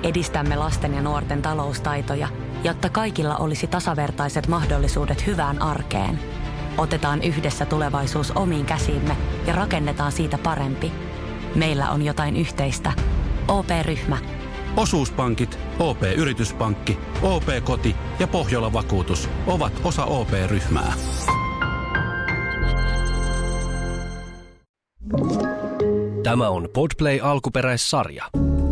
edistämme lasten ja nuorten taloustaitoja, jotta kaikilla olisi tasavertaiset mahdollisuudet hyvään arkeen. Otetaan yhdessä tulevaisuus omiin käsiimme ja rakennetaan siitä parempi. Meillä on jotain yhteistä. OP-ryhmä. Osuuspankit, OP-yrityspankki, OP-koti ja Pohjola-vakuutus ovat osa OP-ryhmää. Tämä on Podplay alkuperäissarja.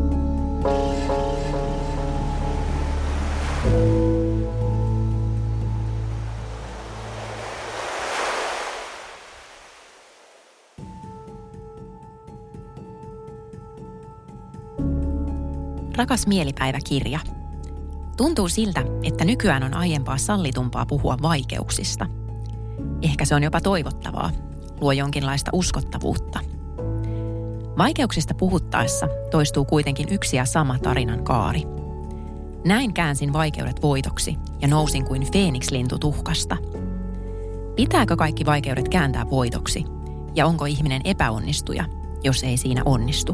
Rakas mielipäiväkirja. Tuntuu siltä, että nykyään on aiempaa sallitumpaa puhua vaikeuksista. Ehkä se on jopa toivottavaa, luo jonkinlaista uskottavuutta. Vaikeuksista puhuttaessa toistuu kuitenkin yksi ja sama tarinan kaari. Näin käänsin vaikeudet voitoksi ja nousin kuin feenikslintu tuhkasta. Pitääkö kaikki vaikeudet kääntää voitoksi? Ja onko ihminen epäonnistuja, jos ei siinä onnistu?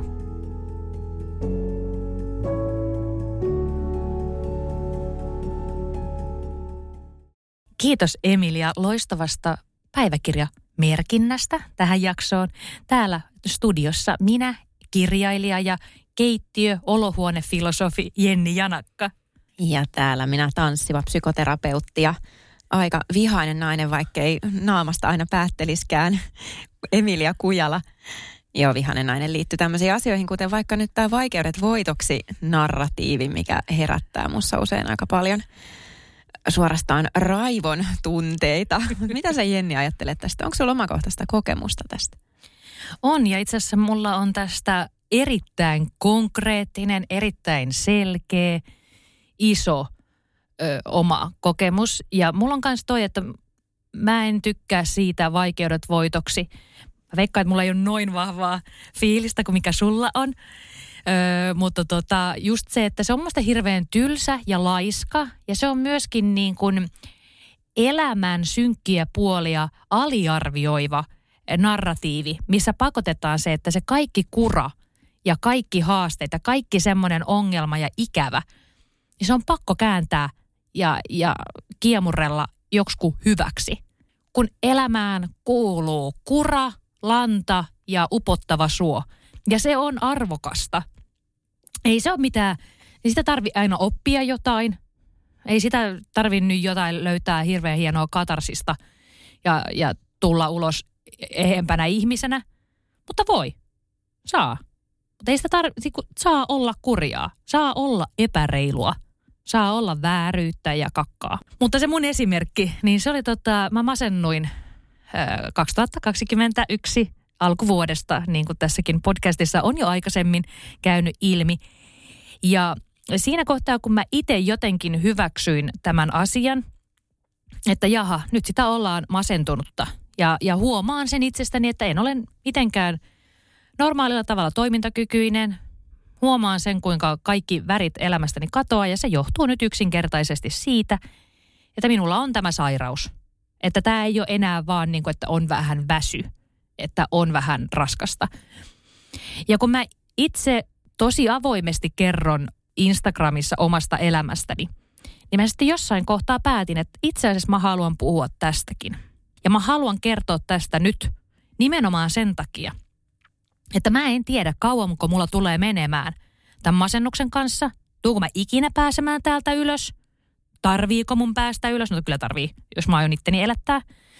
Kiitos Emilia loistavasta päiväkirjamerkinnästä tähän jaksoon. Täällä studiossa minä, kirjailija ja keittiö-olohuonefilosofi Jenni Janakka. Ja täällä minä tanssiva psykoterapeutti ja aika vihainen nainen, vaikkei naamasta aina päätteliskään, Emilia Kujala. Joo, vihainen nainen liittyy tämmöisiin asioihin, kuten vaikka nyt tämä vaikeudet voitoksi -narratiivi, mikä herättää musta usein aika paljon suorastaan raivon tunteita. Mitä sä, Jenni, ajattelet tästä? Onko sulla omakohtaista kokemusta tästä? On, ja itse asiassa mulla on tästä erittäin konkreettinen, erittäin selkeä, iso oma kokemus. Ja mulla on myös toi, että mä en tykkää siitä vaikeudet voitoksi. Mä veikkaan, että mulla ei ole noin vahvaa fiilistä kuin mikä sulla on. Mutta just se, että se on musta hirveän tylsä ja laiska. Ja se on myöskin niin kuin elämän synkkiä puolia aliarvioiva narratiivi, missä pakotetaan se, että se kaikki kura ja kaikki haasteet ja kaikki semmoinen ongelma ja ikävä, niin se on pakko kääntää ja kiemurrella joksikin hyväksi. Kun elämään kuuluu kura, lanta ja upottava suo. Ja se on arvokasta. Ei se ole mitään, ei sitä tarvitse aina oppia jotain. Ei sitä tarvinnut jotain löytää hirveän hienoa katarsista ja tulla ulos ehempänä ihmisenä. Mutta voi. Saa. Mutta ei sitä saa olla kurjaa. Saa olla epäreilua. Saa olla vääryyttä ja kakkaa. Mutta se mun esimerkki, niin se oli mä masennuin 2021 alkuvuodesta, niin kuin tässäkin podcastissa on jo aikaisemmin käynyt ilmi. Ja siinä kohtaa, kun mä itse jotenkin hyväksyin tämän asian, että jaha, nyt sitä ollaan masentunutta. Ja huomaan sen itsestäni, että en ole mitenkään normaalilla tavalla toimintakykyinen. Huomaan sen, kuinka kaikki värit elämästäni katoaa, ja se johtuu nyt yksinkertaisesti siitä, että minulla on tämä sairaus. Että tämä ei ole enää vaan niin kuin, että on vähän väsy, että on vähän raskasta. Ja kun mä itse tosi avoimesti kerron Instagramissa omasta elämästäni, niin mä sitten jossain kohtaa päätin, että itse asiassa mä haluan puhua tästäkin. Ja mä haluan kertoa tästä nyt nimenomaan sen takia, että mä en tiedä kauanko mulla tulee menemään tämän masennuksen kanssa. Tuuko mä ikinä pääsemään täältä ylös? Tarviiko mun päästä ylös? No kyllä tarvii, jos mä aion itteni elättää.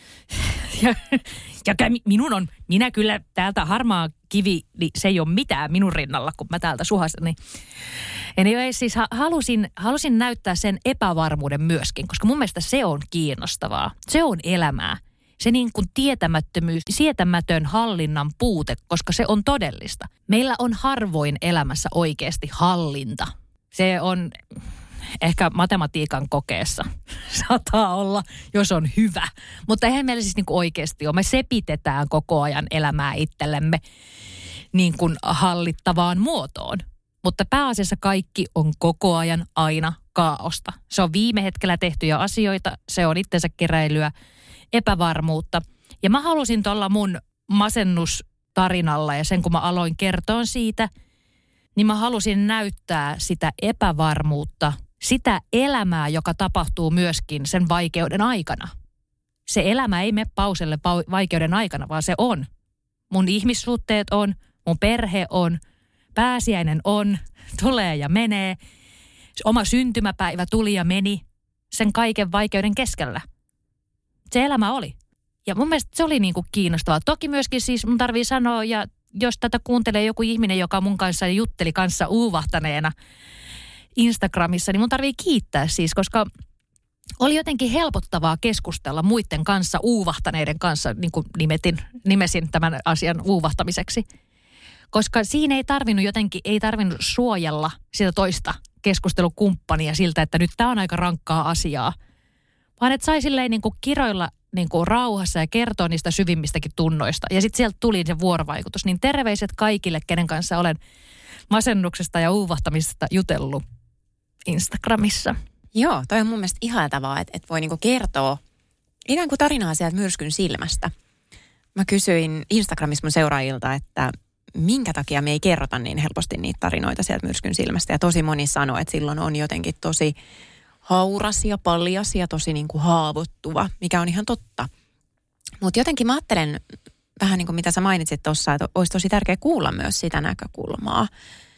Ja minä kyllä täältä harmaa kivi, niin se ei ole mitään minun rinnalla, kun mä täältä suhasin. Niin. Anyway, siis halusin näyttää sen epävarmuuden myöskin, koska mun mielestä se on kiinnostavaa. Se on elämää. Se niin kuin tietämättömyys, sietämätön hallinnan puute, koska se on todellista. Meillä on harvoin elämässä oikeasti hallinta. Se on ehkä matematiikan kokeessa saattaa olla, jos on hyvä. Mutta eihän meillä siis niin kuin oikeasti ole. Me sepitetään koko ajan elämää itsellemme niin kuin hallittavaan muotoon. Mutta pääasiassa kaikki on koko ajan aina kaaosta. Se on viime hetkellä tehtyjä asioita, se on itsensä keräilyä, epävarmuutta. Ja mä halusin tuolla mun masennustarinalla ja sen kun mä aloin kertoa siitä, niin mä halusin näyttää sitä epävarmuutta, sitä elämää, joka tapahtuu myöskin sen vaikeuden aikana. Se elämä ei mene pauselle vaikeuden aikana, vaan se on. Mun ihmissuhteet on, mun perhe on, pääsiäinen on, tulee ja menee. Oma syntymäpäivä tuli ja meni sen kaiken vaikeuden keskellä. Se elämä oli. Ja mun mielestä se oli niinku kiinnostavaa. Toki myöskin siis mun tarvii sanoa, ja jos tätä kuuntelee joku ihminen, joka mun kanssa jutteli kanssa uuvahtaneena Instagramissa, niin mun tarvii kiittää siis, koska oli jotenkin helpottavaa keskustella muiden kanssa, uuvahtaneiden kanssa, niin kuin nimesin tämän asian uuvahtamiseksi. Koska siinä ei tarvinnut suojella sitä toista keskustelukumppania siltä, että nyt tämä on aika rankkaa asiaa. Vaan että sai silleen niin kuin kiroilla niin kuin rauhassa ja kertoa niistä syvimmistäkin tunnoista. Ja sitten sieltä tuli se vuorovaikutus. Niin terveiset kaikille, kenen kanssa olen masennuksesta ja uuvahtamisesta jutellut Instagramissa. Joo, toi on mun mielestä ihailtavaa, että voi niinku kertoa ikään kuin tarinaa sieltä myrskyn silmästä. Mä kysyin Instagramissa mun seuraajilta, että minkä takia me ei kerrota niin helposti niitä tarinoita sieltä myrskyn silmästä. Ja tosi moni sanoi, että silloin on jotenkin tosi hauras ja paljas ja tosi niinku haavoittuva, mikä on ihan totta. Mutta jotenkin mä ajattelen vähän niin kuin mitä sä mainitsit tuossa, että olisi tosi tärkeää kuulla myös sitä näkökulmaa.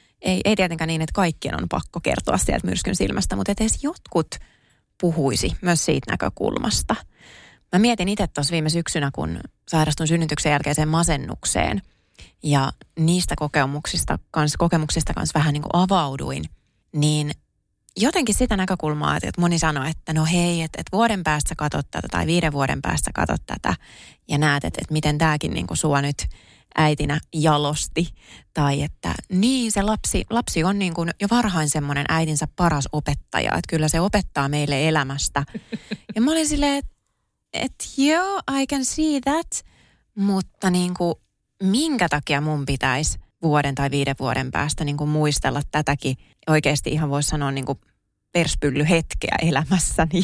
Ei tietenkään niin, että kaikkien on pakko kertoa sieltä myrskyn silmästä, mutta edes jotkut puhuisi myös siitä näkökulmasta. Mä mietin itse tuossa viime syksynä, kun sairastun synnytyksen jälkeiseen masennukseen ja niistä kokemuksista kanssa vähän niin kuin avauduin, niin jotenkin sitä näkökulmaa, että moni sanoi, että no hei, että vuoden päästä katot tätä tai 5 vuoden päästä katot tätä ja näet, että miten tämäkin niin kuin sua nyt äitinä jalosti. Tai että niin se lapsi on niin kuin jo varhain semmoinen äidinsä paras opettaja, että kyllä se opettaa meille elämästä. Ja mä olin silleen, että joo, I can see that, mutta niin kuin minkä takia mun pitäisi vuoden tai 5 vuoden päästä niin kuin muistella tätäkin oikeasti ihan voisi sanoa niin kuin perspyllyhetkeä elämässäni,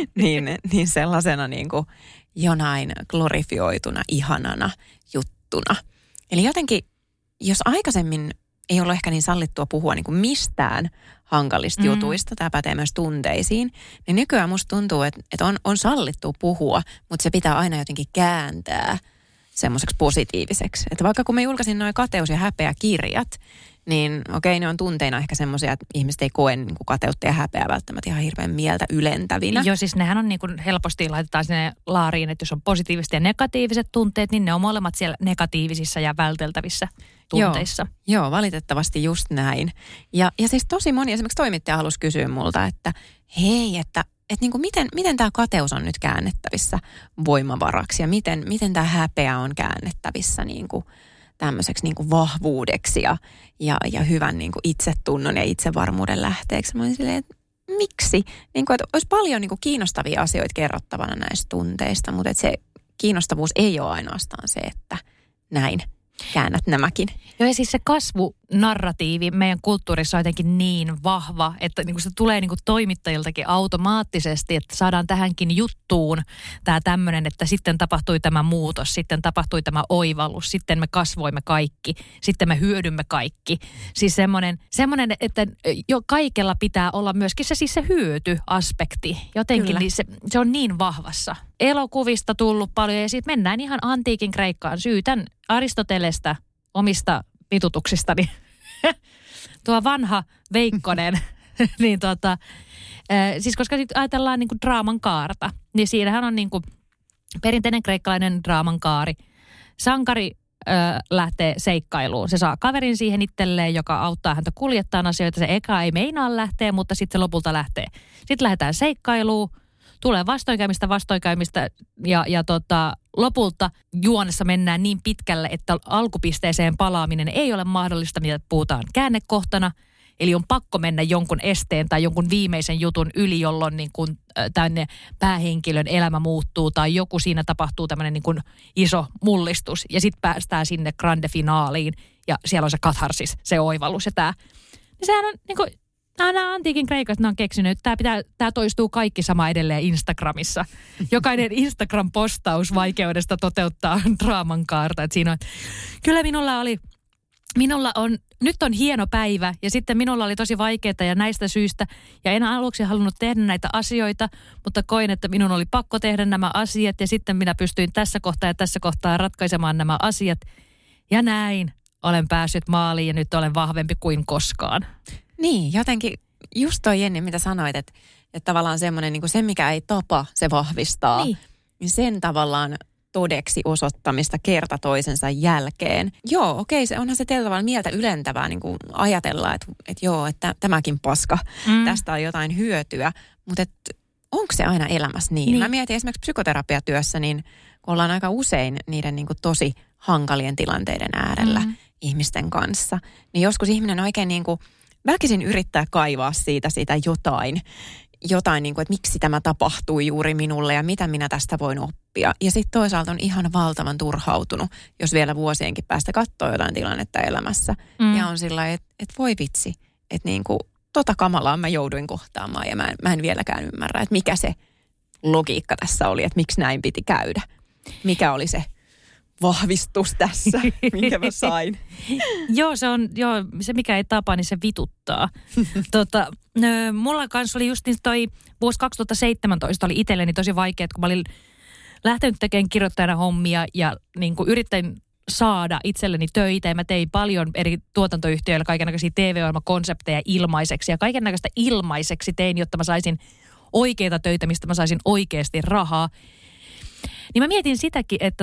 niin sellaisena niin kuin jonain glorifioituna, ihanana juttuna. Eli jotenkin, jos aikaisemmin ei ollut ehkä niin sallittua puhua niin kuin mistään hankalista jutuista, tämä pätee myös tunteisiin, niin nykyään musta tuntuu, että on sallittu puhua, mutta se pitää aina jotenkin kääntää semmoiseksi positiiviseksi. Että vaikka kun mä julkaisin noin kateus- ja häpeäkirjat, niin okei, ne on tunteina ehkä semmoisia, että ihmiset ei koe niin kuin kateutta ja häpeää välttämättä ihan hirveän mieltä ylentävinä. Joo, siis nehän on niin kuin helposti laitetaan sinne laariin, että jos on positiiviset ja negatiiviset tunteet, niin ne on molemmat siellä negatiivisissa ja välteltävissä tunteissa. Joo, valitettavasti just näin. Ja siis tosi moni, esimerkiksi toimittaja halusi kysyä multa, että hei, että niin kuin miten tämä kateus on nyt käännettävissä voimavaraksi ja miten tämä häpeä on käännettävissä niin kuin tämmöiseksi niin kuin vahvuudeksi ja hyvän niin kuin itsetunnon ja itsevarmuuden lähteeksi. Mä olin silleen, että miksi? Niin kuin, että olisi paljon niin kuin kiinnostavia asioita kerrottavana näistä tunteista, mutta että se kiinnostavuus ei ole ainoastaan se, että näin käännät nämäkin. Joo, ja siis se kasvunarratiivi meidän kulttuurissa on jotenkin niin vahva, että niin kuin se tulee niin kuin toimittajiltakin automaattisesti, että saadaan tähänkin juttuun tämä tämmöinen, että sitten tapahtui tämä muutos, sitten tapahtui tämä oivallus, sitten me kasvoimme kaikki, sitten me hyödymme kaikki. Siis semmoinen että jo kaikella pitää olla myöskin se hyötyaspekti. Jotenkin niin se on niin vahvassa. Elokuvista tullut paljon ja sitten mennään ihan antiikin Kreikkaan. Syytän Aristotelesta omista vitutuksistani. Tuo vanha Veikkonen, niin siis koska sitten ajatellaan niin kuin draaman kaarta, niin siinähän on niin kuin perinteinen kreikkalainen draaman kaari. Sankari lähtee seikkailuun. Se saa kaverin siihen itselleen, joka auttaa häntä kuljettamaan asioita. Se eka ei meinaa lähteä, mutta sitten se lopulta lähtee. Sitten lähdetään seikkailuun. Tulee vastoinkäymistä ja lopulta juonessa mennään niin pitkälle, että alkupisteeseen palaaminen ei ole mahdollista, mitä puhutaan käännekohtana. Eli on pakko mennä jonkun esteen tai jonkun viimeisen jutun yli, jolloin niin kuin tänne päähenkilön elämä muuttuu tai joku siinä tapahtuu tämmöinen niin kuin iso mullistus. Ja sitten päästään sinne grande finaaliin ja siellä on se katharsis, se oivallus ja tämä. Ja sehän on niin kuin nämä antiikin kreikat, ne on keksinyt, että tämä toistuu kaikki sama edelleen Instagramissa. Jokainen Instagram-postaus vaikeudesta toteuttaa draaman kaarta. Että siinä on, kyllä minulla oli nyt on hieno päivä ja sitten minulla oli tosi vaikeaa ja näistä syistä. Ja en aluksi halunnut tehdä näitä asioita, mutta koin, että minun oli pakko tehdä nämä asiat ja sitten minä pystyin tässä kohtaa ratkaisemaan nämä asiat. Ja näin olen päässyt maaliin ja nyt olen vahvempi kuin koskaan. Niin, jotenkin just toi Jenni, mitä sanoit, että tavallaan semmoinen niin kuin se, mikä ei tapa, se vahvistaa. Niin sen tavallaan todeksi osoittamista kerta toisensa jälkeen. Joo, okei, se onhan se tietyllä tavalla mieltä ylentävää niin kuin ajatella, että tämäkin paska, tästä on jotain hyötyä, mutta onko se aina elämässä niin? Mä mietin esimerkiksi psykoterapiatyössä, niin kun ollaan aika usein niiden niin kuin tosi hankalien tilanteiden äärellä ihmisten kanssa, niin joskus ihminen oikein niin kuin väkisin yrittää kaivaa siitä jotain niin kuin, että miksi tämä tapahtui juuri minulle ja mitä minä tästä voin oppia. Ja sitten toisaalta on ihan valtavan turhautunut, jos vielä vuosienkin päästä katsoo jotain tilannetta elämässä. Ja on sillä lailla, että voi vitsi, että niin kuin kamalaa mä jouduin kohtaamaan ja mä en vieläkään ymmärrä, että mikä se logiikka tässä oli, että miksi näin piti käydä. Mikä oli se vahvistus tässä, minkä mä sain. Se mikä ei tapa, niin se vituttaa. Mulla kanssa oli just niin toi vuosi 2017 oli itselleni tosi vaikea, kun mä olin lähtenyt tekemään kirjoittajana hommia ja niin kuin yrittäin saada itselleni töitä ja mä tein paljon eri tuotantoyhtiöillä kaikennäköisiä TV-ohjelmakonsepteja ilmaiseksi ja kaikennäköistä ilmaiseksi tein, jotta mä saisin oikeita töitä, mistä mä saisin oikeasti rahaa. Niin mä mietin sitäkin, että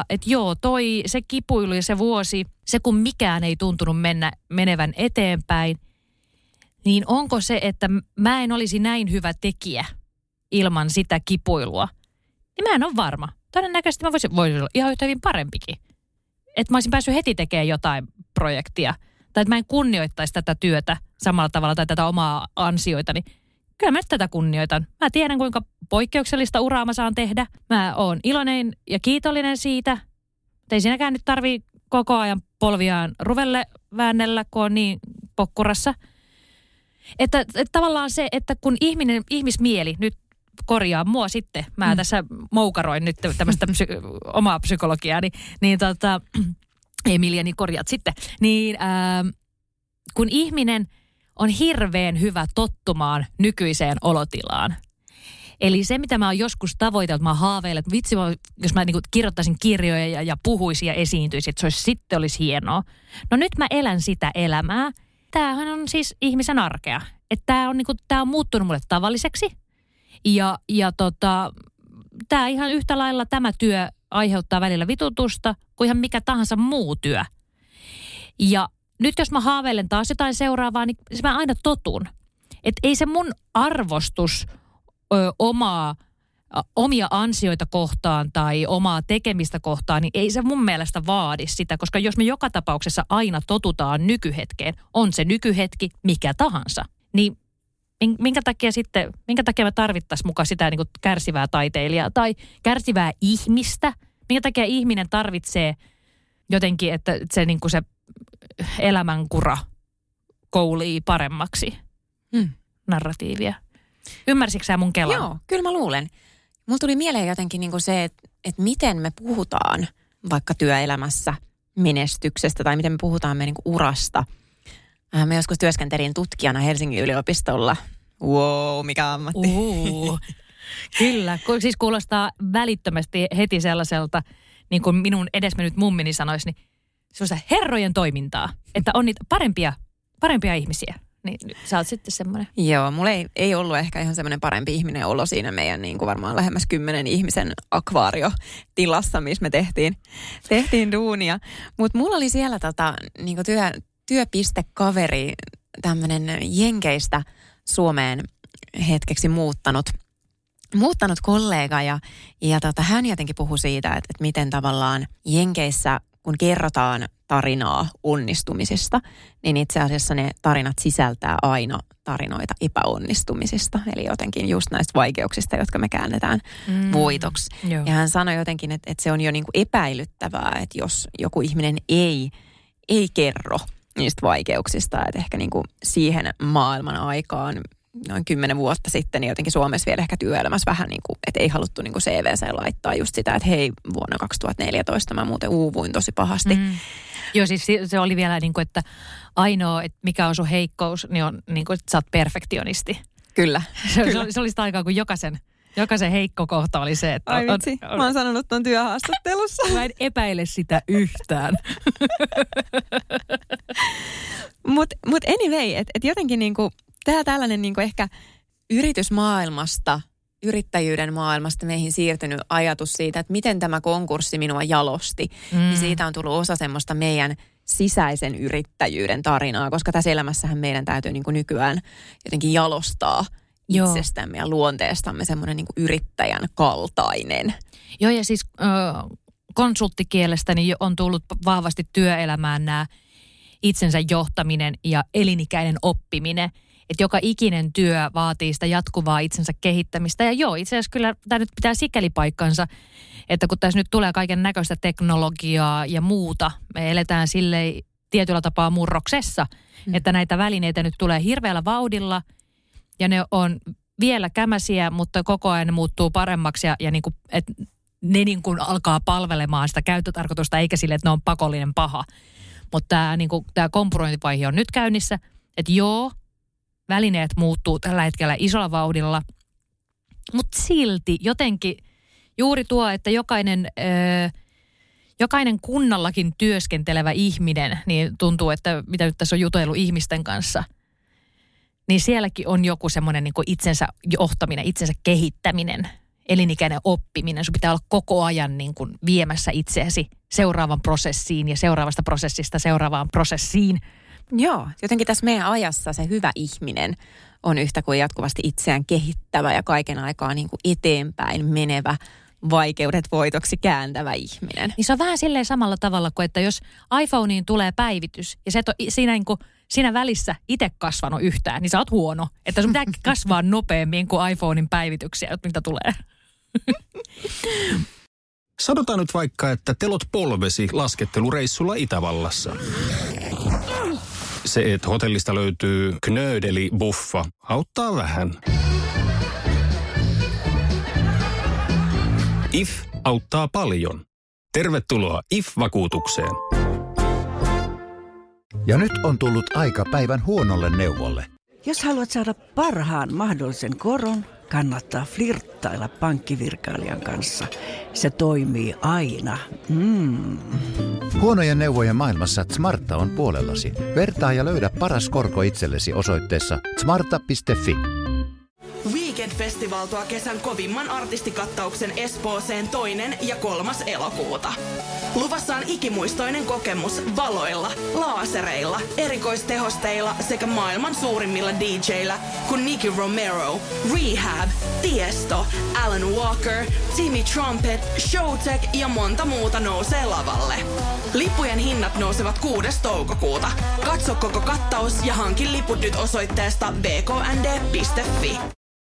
se kipuilu ja se vuosi, se kun mikään ei tuntunut menevän eteenpäin, niin onko se, että mä en olisi näin hyvä tekijä ilman sitä kipuilua? Niin mä en ole varma. Todennäköisesti mä voisin olla ihan yhtä hyvin parempikin. Että mä olisin päässyt heti tekemään jotain projektia. Tai että mä en kunnioittaisi tätä työtä samalla tavalla tai tätä omaa ansioitani. Kyllä mä nyt tätä kunnioitan. Mä tiedän, kuinka poikkeuksellista uraa mä saan tehdä. Mä oon iloinen ja kiitollinen siitä. Ei siinäkään nyt tarvii koko ajan polviaan ruvelle väännellä, kun on niin pokkurassa. Että tavallaan se, että kun ihmismieli nyt korjaa mua sitten, mä tässä moukaroin nyt tämmöistä omaa psykologiaani, niin Emilia, niin korjaat sitten. Niin kun ihminen on hirveän hyvä tottumaan nykyiseen olotilaan. Eli se, mitä mä oon joskus tavoitellut, mä haaveilen, että vitsi, jos mä niin kirjoittaisin kirjoja ja puhuisin ja esiintyisin, että sitten olisi hienoa. No nyt mä elän sitä elämää. Tämähän on siis ihmisen arkea. Että tää on muuttunut mulle tavalliseksi. Ja tää ihan yhtä lailla tämä työ aiheuttaa välillä vitutusta kuin ihan mikä tahansa muu työ. Ja nyt jos mä haaveilen taas jotain seuraavaa, niin mä aina totun. Että ei se mun arvostus omia ansioita kohtaan tai omaa tekemistä kohtaan, niin ei se mun mielestä vaadi sitä, koska jos me joka tapauksessa aina totutaan nykyhetkeen, on se nykyhetki mikä tahansa, niin minkä takia me tarvittaisiin mukaan sitä niin kuin kärsivää taiteilijaa tai kärsivää ihmistä? Minkä takia ihminen tarvitsee jotenkin, että se, niin kuin se elämänkura koulii paremmaksi narratiivia? Ymmärsitkö sä mun kelan? Joo, kyllä mä luulen. Mulla tuli mieleen jotenkin niin kuin se, että miten me puhutaan vaikka työelämässä menestyksestä tai miten me puhutaan meidän niin kuin urasta. Mä joskus työskentelin tutkijana Helsingin yliopistolla. Wow, mikä ammatti. Kyllä, siis kuulostaa välittömästi heti sellaiselta, niin kuin minun edesmennyt mummini sanoisi, niin sellaista herrojen toimintaa, että on niitä parempia ihmisiä. Niin sä oot sitten semmoinen. Joo, mulla ei ollut ehkä ihan semmoinen parempi ihminen olo siinä meidän niin kuin varmaan lähemmäs 10 ihmisen akvaariotilassa, missä me tehtiin duunia. Mutta mulla oli siellä niin kuin työpistekaveri, tämmöinen Jenkeistä Suomeen hetkeksi muuttanut kollega ja hän jotenkin puhui siitä, että miten tavallaan Jenkeissä, kun kerrotaan tarinaa onnistumisista, niin itse asiassa ne tarinat sisältää aina tarinoita epäonnistumisista. Eli jotenkin just näistä vaikeuksista, jotka me käännetään voitoksi. Joo. Ja hän sanoi jotenkin, että se on jo niin kuin epäilyttävää, että jos joku ihminen ei kerro niistä vaikeuksista, että ehkä niin kuin siihen maailman aikaan, noin 10 vuotta sitten, niin jotenkin Suomessa vielä ehkä työelämässä vähän niin kuin, että ei haluttu niin kuin CV:seen laittaa just sitä, että hei, vuonna 2014 mä muuten uuvuin tosi pahasti. Joo, siis se oli vielä niin kuin, että ainoa, että mikä on sun heikkous, niin on niin kuin, että sä oot perfektionisti. Kyllä. Se oli sitä aikaa, kun jokaisen heikko kohta oli se, että... Ai vitsi, mä oon sanonut ton työhaastattelussa. Mä en epäile sitä yhtään. Mut anyway, että jotenkin niinku, tällainen niinku ehkä yritysmaailmasta, yrittäjyyden maailmasta meihin siirtynyt ajatus siitä, että miten tämä konkurssi minua jalosti, niin siitä on tullut osa semmoista meidän sisäisen yrittäjyyden tarinaa, koska tässä elämässähän meidän täytyy niinku nykyään jotenkin jalostaa itsestämme ja luonteestamme semmoinen niin kuin yrittäjän kaltainen. Joo, ja siis konsulttikielestäni on tullut vahvasti työelämään nämä itsensä johtaminen ja elinikäinen oppiminen. Että joka ikinen työ vaatii sitä jatkuvaa itsensä kehittämistä. Ja joo, itse asiassa kyllä tämä nyt pitää sikäli paikkansa, että kun tässä nyt tulee kaiken näköistä teknologiaa ja muuta, me eletään silleen tietyllä tapaa murroksessa, että näitä välineitä nyt tulee hirveällä vauhdilla ja ne on vielä kämäsiä, mutta koko ajan ne muuttuu paremmaksi ja niin kuin, että ne niin kuin alkaa palvelemaan sitä käyttötarkoitusta eikä sille, että ne on pakollinen paha. Mutta tämä kompurointivaihe on nyt käynnissä, että joo, välineet muuttuu tällä hetkellä isolla vauhdilla, mutta silti jotenkin juuri tuo, että jokainen kunnallakin työskentelevä ihminen, niin tuntuu, että mitä nyt tässä on jutellut ihmisten kanssa, niin sielläkin on joku semmoinen niin kuin itsensä johtaminen, itsensä kehittäminen, elinikäinen oppiminen. Sun pitää olla koko ajan niin kuin viemässä itseäsi seuraavan prosessiin ja seuraavasta prosessista seuraavaan prosessiin. Joo, jotenkin tässä meidän ajassa se hyvä ihminen on yhtä kuin jatkuvasti itseään kehittävä ja kaiken aikaa niin kuin eteenpäin menevä, vaikeudet voitoksi kääntävä ihminen. Niin se on vähän silleen samalla tavalla kuin, että jos iPhoneen tulee päivitys ja sä et ole siinä välissä itse kasvanut yhtään, niin sä oot huono. Että sun pitää kasvaa nopeammin kuin iPhonein päivityksiä, mitä tulee. Sanotaan nyt vaikka, että telot polvesi laskettelureissulla Itävallassa. Se, että hotellista löytyy knöydeli-buffa, auttaa vähän. IF auttaa paljon. Tervetuloa IF-vakuutukseen. Ja nyt on tullut aika päivän huonolle neuvolle. Jos haluat saada parhaan mahdollisen koron, kannattaa flirttailla pankkivirkailijan kanssa. Se toimii aina. Huonojen neuvojen maailmassa Smarta on puolellasi. Vertaa ja löydä paras korko itsellesi osoitteessa smarta.fi. Weekend-festival tuo kesän kovimman artistikattauksen Espooseen 2. ja 3. elokuuta. Luvassa on ikimuistoinen kokemus valoilla, laasereilla, erikoistehosteilla sekä maailman suurimmilla DJillä kuin Nicky Romero, Rehab, Tiesto, Alan Walker, Timmy Trumpet, Showtek ja monta muuta nousee lavalle. Lippujen hinnat nousevat 6. toukokuuta. Katso koko kattaus ja hankin liput nyt osoitteesta bknd.fi.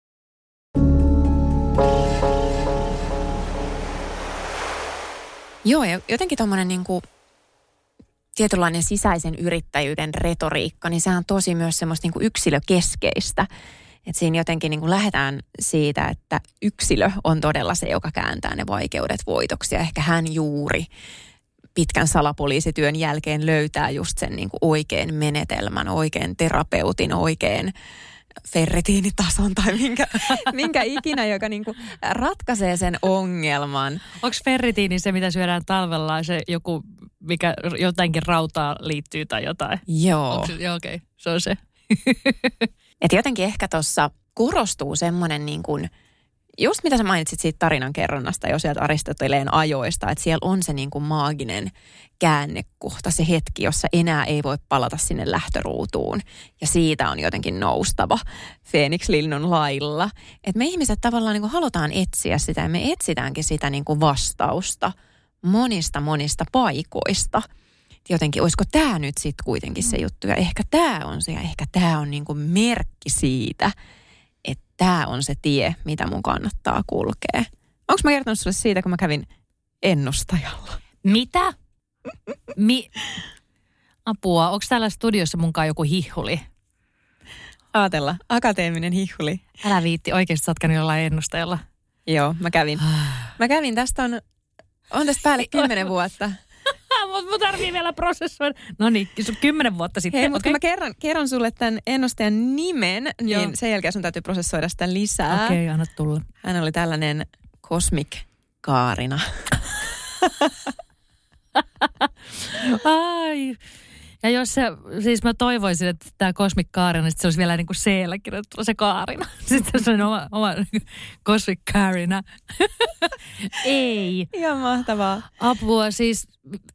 Joo, ja jotenkin tommoinen niinku tietynlainen sisäisen yrittäjyyden retoriikka, niin sehän on tosi myös semmoista niinku yksilökeskeistä. Että siinä jotenkin niinku lähdetään siitä, että yksilö on todella se, joka kääntää ne vaikeudet voitoksi. Ja ehkä hän juuri pitkän salapoliisityön jälkeen löytää just sen niinku oikean menetelmän, oikean terapeutin, oikean ferritiinitason tai minkä ikinä, joka niinku ratkaisee sen ongelman. Onko ferritiini se, mitä syödään talvella, se joku, mikä jotenkin rautaa liittyy tai jotain? Joo. Okei, se on se. Et jotenkin ehkä tuossa korostuu semmoinen niin kuin, just mitä sä mainitsit siitä tarinan kerronnasta jo sieltä Aristoteleen ajoista, että siellä on se niin kuin maaginen käännekohta, se hetki, jossa enää ei voi palata sinne lähtöruutuun. Ja siitä on jotenkin noustava Feeniks-linnun lailla. Että me ihmiset tavallaan niin kuin halutaan etsiä sitä ja me etsitäänkin sitä niin kuin vastausta monista paikoista. Jotenkin, olisiko tämä nyt sitten kuitenkin se juttu ja ehkä tämä on se ja ehkä tämä on niin kuin merkki siitä, että tämä on se tie, mitä mun kannattaa kulkea. Onko mä kertonut sulle siitä, kun mä kävin ennustajalla? Mitä? Apua, onko täällä studiossa munkaan joku hihuli? Aatella, akateeminen hihuli. Älä viitti, oikeasti sä oot käynyt jollain ennustajalla. Joo, mä kävin. Tästä on tästä päälle 10 vuotta. Mutta mun tarvii vielä prosessoida. No niin, 10 vuotta sitten. Hei, mutta kun mä kerron sulle tämän ennustajan nimen, niin sen jälkeen sun täytyy prosessoida sitä lisää. Okei, anna tulla. Hän oli tällainen Cosmic Kaarina. Ai. Ja jos siis mä toivoisin, että tämä Cosmic Kaarina, niin se olisi vielä niin kuin C-llä kirjoitettu se Kaarina. Sitten se on oma Cosmic Kaarina. Ei. Ihan mahtavaa. Apua siis,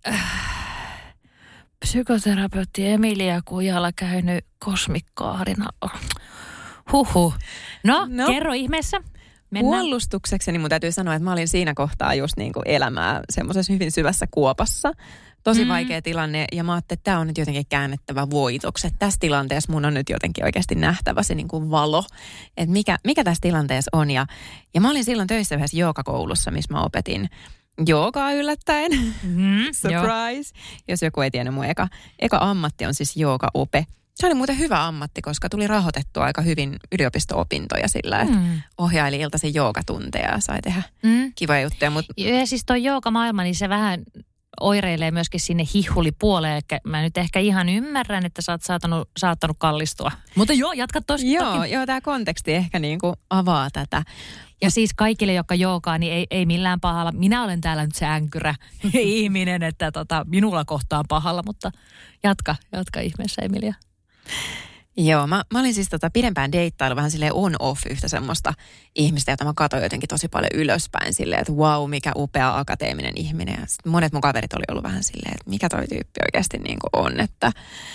psykoterapeutti Emilia Kujala käynyt Cosmic Kaarina. Huhhuh. No, kerro ihmeessä. Puolustuksekseni mun täytyy sanoa, että mä olin siinä kohtaa just niin kuin elämää semmoisessa hyvin syvässä kuopassa. Tosi vaikea tilanne ja mä ajattelin, että tämä on nyt jotenkin käännettävä voitoksi. Että tässä tilanteessa mun on nyt jotenkin oikeasti nähtävä se niin kuin valo, että mikä tässä tilanteessa on. Ja mä olin silloin töissä yhdessä joogakoulussa, missä mä opetin joogaa yllättäen. Surprise! Jos joku ei tiennyt, mun eka ammatti on siis joogaope. Se oli muuten hyvä ammatti, koska tuli rahoitettua aika hyvin yliopisto-opintoja sillä, että ohjaili iltaisin joogatunteja ja sai tehdä kivoja juttuja. Ja siis toi joogamaailma, niin se vähän oireilee myöskin sinne hihulipuoleen. Mä nyt ehkä ihan ymmärrän, että sä oot saattanut kallistua. Mutta jatka tosi. Joo, tämä konteksti ehkä niin kuin avaa tätä. Ja siis kaikille, jotka joogaa, niin ei millään pahalla. Minä olen täällä nyt se änkyrä ihminen, että minulla kohtaan pahalla, mutta jatka ihmeessä, Emilia. Joo, mä olin siis pidempään deittailu vähän silleen on-off yhtä semmoista ihmistä, jota mä katsoin jotenkin tosi paljon ylöspäin silleen, että wow, mikä upea akateeminen ihminen. Ja monet mun kaverit oli ollut vähän silleen, että mikä toi tyyppi oikeasti niin kuin on, että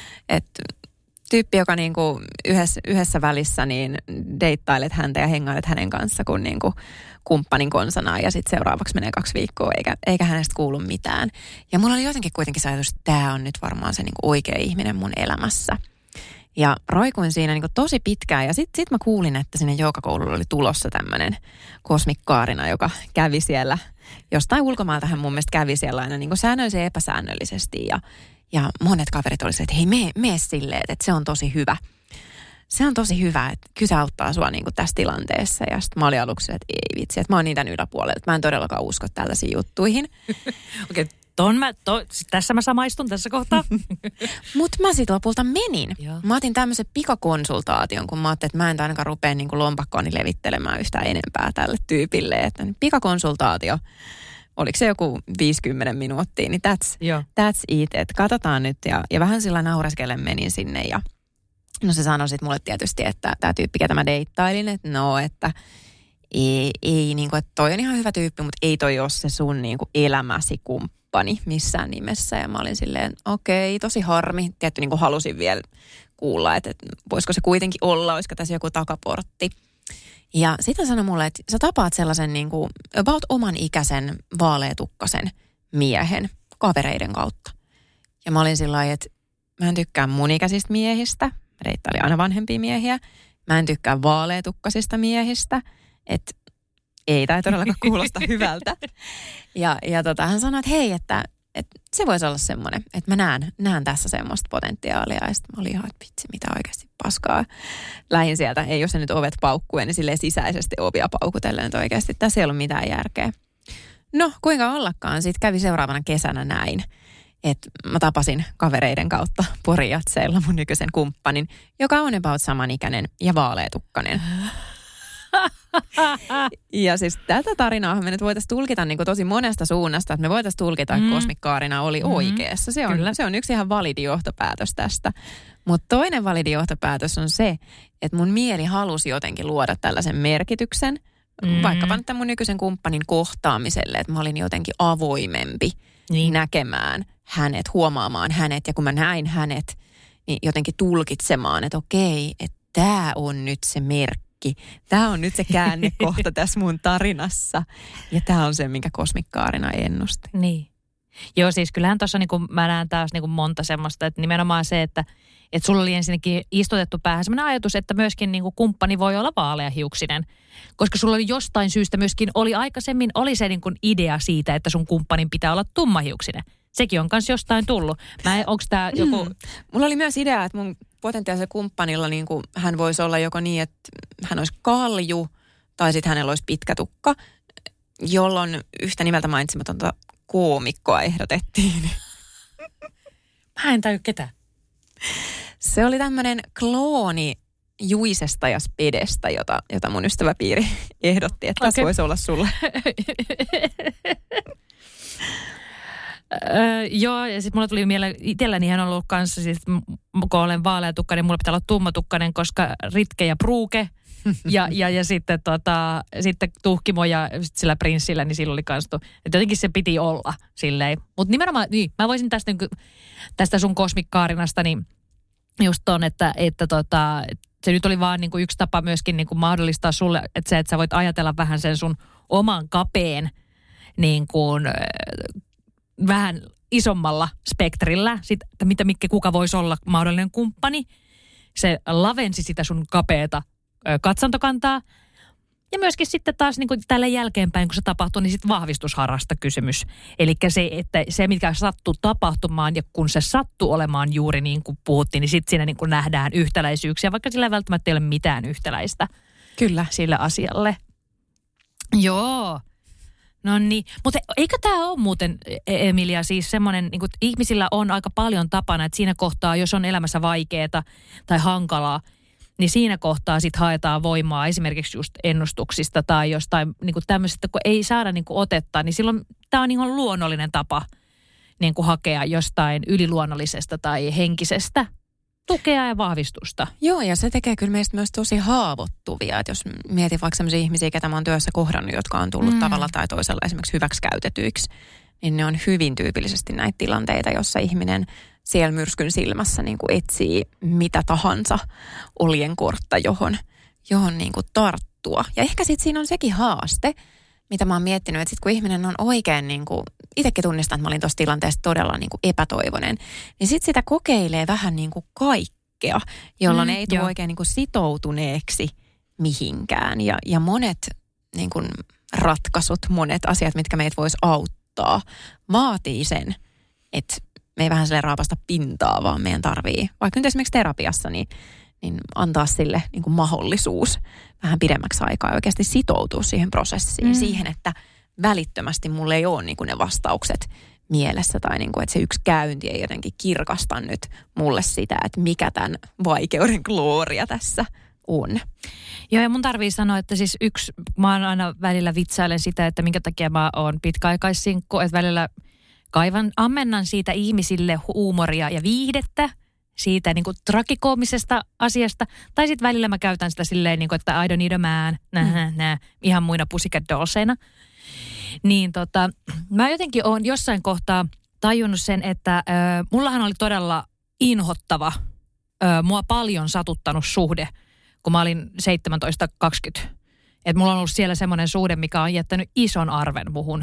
tyyppi, joka niin kuin yhdessä välissä niin deittailet häntä ja hengailet hänen kanssa kuin niinku kumppanin konsanaan ja sitten seuraavaksi menee 2 viikkoa eikä hänestä kuulu mitään. Ja mulla oli jotenkin kuitenkin se ajatus, että tämä on nyt varmaan se niinku oikea ihminen mun elämässä. Ja roikuin siinä niinku tosi pitkään ja sit mä kuulin, että sinne joogakoululle oli tulossa tämmöinen Cosmic Kaarina, joka kävi siellä, jostain ulkomailta hän mun mielestä kävi siellä aina niinku säännöllisesti ja epäsäännöllisesti ja monet kaverit oli se, että hei mene silleen, että se on tosi hyvä. Se on tosi hyvä, että kyllä se auttaa sua niinku tässä tilanteessa. Ja sitten mä olin aluksi, että ei vitsi, että mä oon niin tämän yläpuolella, että mä en todellakaan usko tällaisiin juttuihin. Okei, tässä mä samaistun tässä kohtaa. Mutta mä sitten lopulta menin. Joo. Mä otin tämmöisen pikakonsultaation, kun mä ajattelin, että mä en ainakaan rupea niinku lompakkoani levittelemään yhtään enempää tälle tyypille. Että pikakonsultaatio, oliko se joku 50 minuuttia, niin that's it. Että katsotaan nyt ja vähän sillä naureskellen menin sinne ja no se sanoi sitten mulle tietysti, että tämä tyyppi, ketä mä deittailin, että että ei niin kuin, että toi on ihan hyvä tyyppi, mutta ei toi ole se sun niin kuin elämäsi kumppani missään nimessä. Ja mä olin silleen, okei, tosi harmi. Tietty niin kuin halusin vielä kuulla, että voisiko se kuitenkin olla, olisiko tässä joku takaportti. Ja sitten sanoi mulle, että sä tapaat sellaisen niin kuin about oman ikäisen vaaleatukkasen miehen kavereiden kautta. Ja mä olin sillä lailla, että mä en tykkää mun ikäisistä miehistä. Deittaili aina vanhempia miehiä. Mä en tykkää vaaleatukkaisista miehistä. Että ei tämä todellakaan kuulosta hyvältä. Ja hän sanoi, että hei, että se voisi olla semmoinen, että mä näen tässä semmoista potentiaalia. Ja sitten mä olin ihan, että vitsi, mitä oikeasti paskaa. Lähin sieltä, ei jos se nyt ovet paukkuen, niin silleen sisäisesti ovia paukutellen, että oikeasti tässä ei ollut mitään järkeä. No, kuinka ollakaan. Sitten kävi seuraavana kesänä näin. Että mä tapasin kavereiden kautta Porijatseilla mun nykyisen kumppanin, joka on about samanikäinen ja vaaleatukkainen. Ja siis tätä tarinaa me nyt voitaisiin tulkita niin kuin tosi monesta suunnasta, että me voitaisiin tulkita, että Cosmic Kaarina oli oikeassa. Se on yksi ihan validi johtopäätös tästä. Mutta toinen validi johtopäätös on se, että mun mieli halusi jotenkin luoda tällaisen merkityksen, vaikkapa nyt mun nykyisen kumppanin kohtaamiselle, että mä olin jotenkin avoimempi näkemään hänet, huomaamaan hänet ja kun mä näin hänet, niin jotenkin tulkitsemaan, että okei, että tämä on nyt se merkki. Tämä on nyt se käännekohta tässä mun tarinassa. Ja tämä on se, minkä Cosmic Kaarina ennusti. Niin. Joo, siis kyllähän tuossa niin mä näen taas niin monta semmoista, että nimenomaan se, että sulla oli ensinnäkin istutettu päähän semmoinen ajatus, että myöskin niin kumppani voi olla vaaleahiuksinen. Koska sulla oli jostain syystä myöskin, oli se niin idea siitä, että sun kumppanin pitää olla tummahiuksinen. Sekin on kanssa jostain tullut. Onko tämä joku... Mulla oli myös idea, että mun potentiaalisella kumppanilla niin kuin hän voisi olla joko niin, että hän olisi kalju tai sitten hänellä olisi pitkä tukka, jolloin yhtä nimeltä mainitsematonta koomikkoa ehdotettiin. Mä en taju ketään. Se oli tämmöinen klooni Juisesta ja Spedestä, jota mun ystäväpiiri ehdotti, että tässä voisi olla sulla. Joo, ja sitten mulla tuli mieleen, itselläni hän on ollut kanssa, siis, kun olen vaaleatukkainen, mulla pitää olla tummatukkainen, koska Ritke ja Pruuke, ja sitten, sitten Tuhkimo ja sit sillä prinssillä, niin sillä oli kanssa, että jotenkin se piti olla silleen. Mutta nimenomaan, niin, mä voisin tästä sun kosmikkaarinasta, niin just ton, että se nyt oli vaan niin kuin yksi tapa myöskin niin kuin mahdollistaa sulle, että sä voit ajatella vähän sen sun oman kapeen niin kuin vähän isommalla spektrillä, että kuka voisi olla mahdollinen kumppani. Se lavensi sitä sun kapeata katsontokantaa. Ja myöskin sitten taas niin kuin tälle jälkeenpäin, kun se tapahtui, niin sitten vahvistusharrasta kysymys. Eli se, mikä sattuu tapahtumaan ja kun se sattuu olemaan juuri niin kuin puhuttiin, niin sitten siinä niin kuin nähdään yhtäläisyyksiä, vaikka sillä välttämättä ei ole mitään yhtäläistä. Kyllä. Sille asialle. Joo. No niin, mutta eikö tämä ole muuten, Emilia, siis semmoinen, niin kuin ihmisillä on aika paljon tapana, että siinä kohtaa, jos on elämässä vaikeaa tai hankalaa, niin siinä kohtaa sitten haetaan voimaa esimerkiksi just ennustuksista tai jostain niin kuin tämmöisestä, kun ei saada niin kuin otetta, niin silloin tämä on ihan luonnollinen tapa niin kuin hakea jostain yliluonnollisesta tai henkisestä tukea ja vahvistusta. Joo, ja se tekee kyllä meistä myös tosi haavoittuvia. Että jos mietin vaikka sellaisia ihmisiä, ketä mä oon työssä kohdannut, jotka on tullut tavalla tai toisella esimerkiksi hyväksikäytetyiksi, niin ne on hyvin tyypillisesti näitä tilanteita, jossa ihminen siellä myrskyn silmässä niin kuin etsii mitä tahansa oljenkortta, johon niin kuin tarttua. Ja ehkä sitten siinä on sekin haaste, mitä mä oon miettinyt, että sitten kun ihminen on oikein, niin kuin, itsekin tunnistan, että mä olin tuossa tilanteessa todella niin kuin epätoivoinen, niin sitten sitä kokeilee vähän niin kuin kaikkea, jolloin ei tule oikein niin kuin sitoutuneeksi mihinkään. Ja monet niin kuin ratkaisut, monet asiat, mitkä meitä vois auttaa, vaatii sen, että me ei vähän sille raapasta pintaa, vaan meidän tarvii, vaikka nyt esimerkiksi terapiassa, niin antaa sille niin kuin mahdollisuus vähän pidemmäksi aikaa oikeasti sitoutua siihen prosessiin, siihen, että välittömästi mulle ei ole niin kuin ne vastaukset mielessä tai niin kuin, että se yksi käynti ei jotenkin kirkasta nyt mulle sitä, että mikä tämän vaikeuden glooria tässä on. Joo, ja mun tarvii sanoa, että siis mä oon aina välillä vitsailen sitä, että minkä takia mä oon pitkäaikaissinkku, että välillä ammennan siitä ihmisille huumoria ja viihdettä, siitä niin kuin trakikoomisesta asiasta. Tai sitten välillä mä käytän sitä silleen, niin kuin, että I don't need a man, ihan muina Pussycat Dollsina. Niin mä jotenkin oon jossain kohtaa tajunnut sen, että mullahan oli todella inhottava, mua paljon satuttanut suhde, kun mä olin 17-20. Että mulla on ollut siellä semmoinen suhde, mikä on jättänyt ison arven muhun.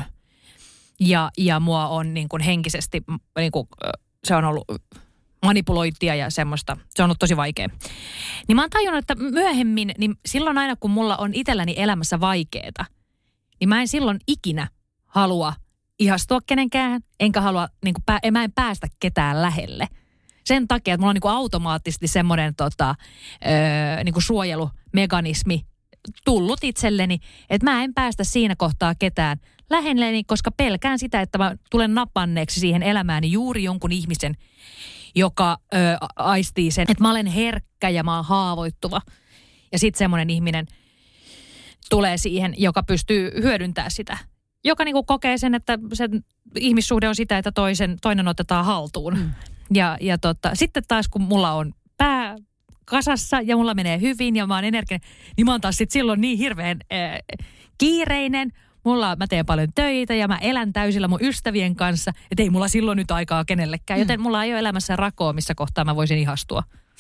Ja mua on niin kuin henkisesti, niin kuin, se on ollut manipulointia ja semmoista. Se on ollut tosi vaikea. Niin mä oon tajunnut, että myöhemmin, niin silloin aina kun mulla on itselläni elämässä vaikeeta, niin mä en silloin ikinä halua ihastua kenenkään, enkä halua, niin kuin mä en päästä ketään lähelle. Sen takia, että mulla on niin kuin automaattisesti semmoinen niin kuin suojelumekanismi tullut itselleni, että mä en päästä siinä kohtaa ketään lähelleni, koska pelkään sitä, että mä tulen napanneeksi siihen elämääni juuri jonkun ihmisen, joka aistii sen, että mä olen herkkä ja mä oon haavoittuva. Ja sitten semmoinen ihminen tulee siihen, joka pystyy hyödyntämään sitä. Joka niinku kokee sen, että se ihmissuhde on sitä, että toinen otetaan haltuun. Ja sitten taas kun mulla on pää kasassa ja mulla menee hyvin ja mä oon energinen, niin mä oon taas sit silloin niin hirveän kiireinen. Mä teen paljon töitä ja mä elän täysillä mun ystävien kanssa, että ei mulla silloin nyt aikaa kenellekään. Joten mulla ei ole elämässä rakoa, missä kohtaa mä voisin ihastua.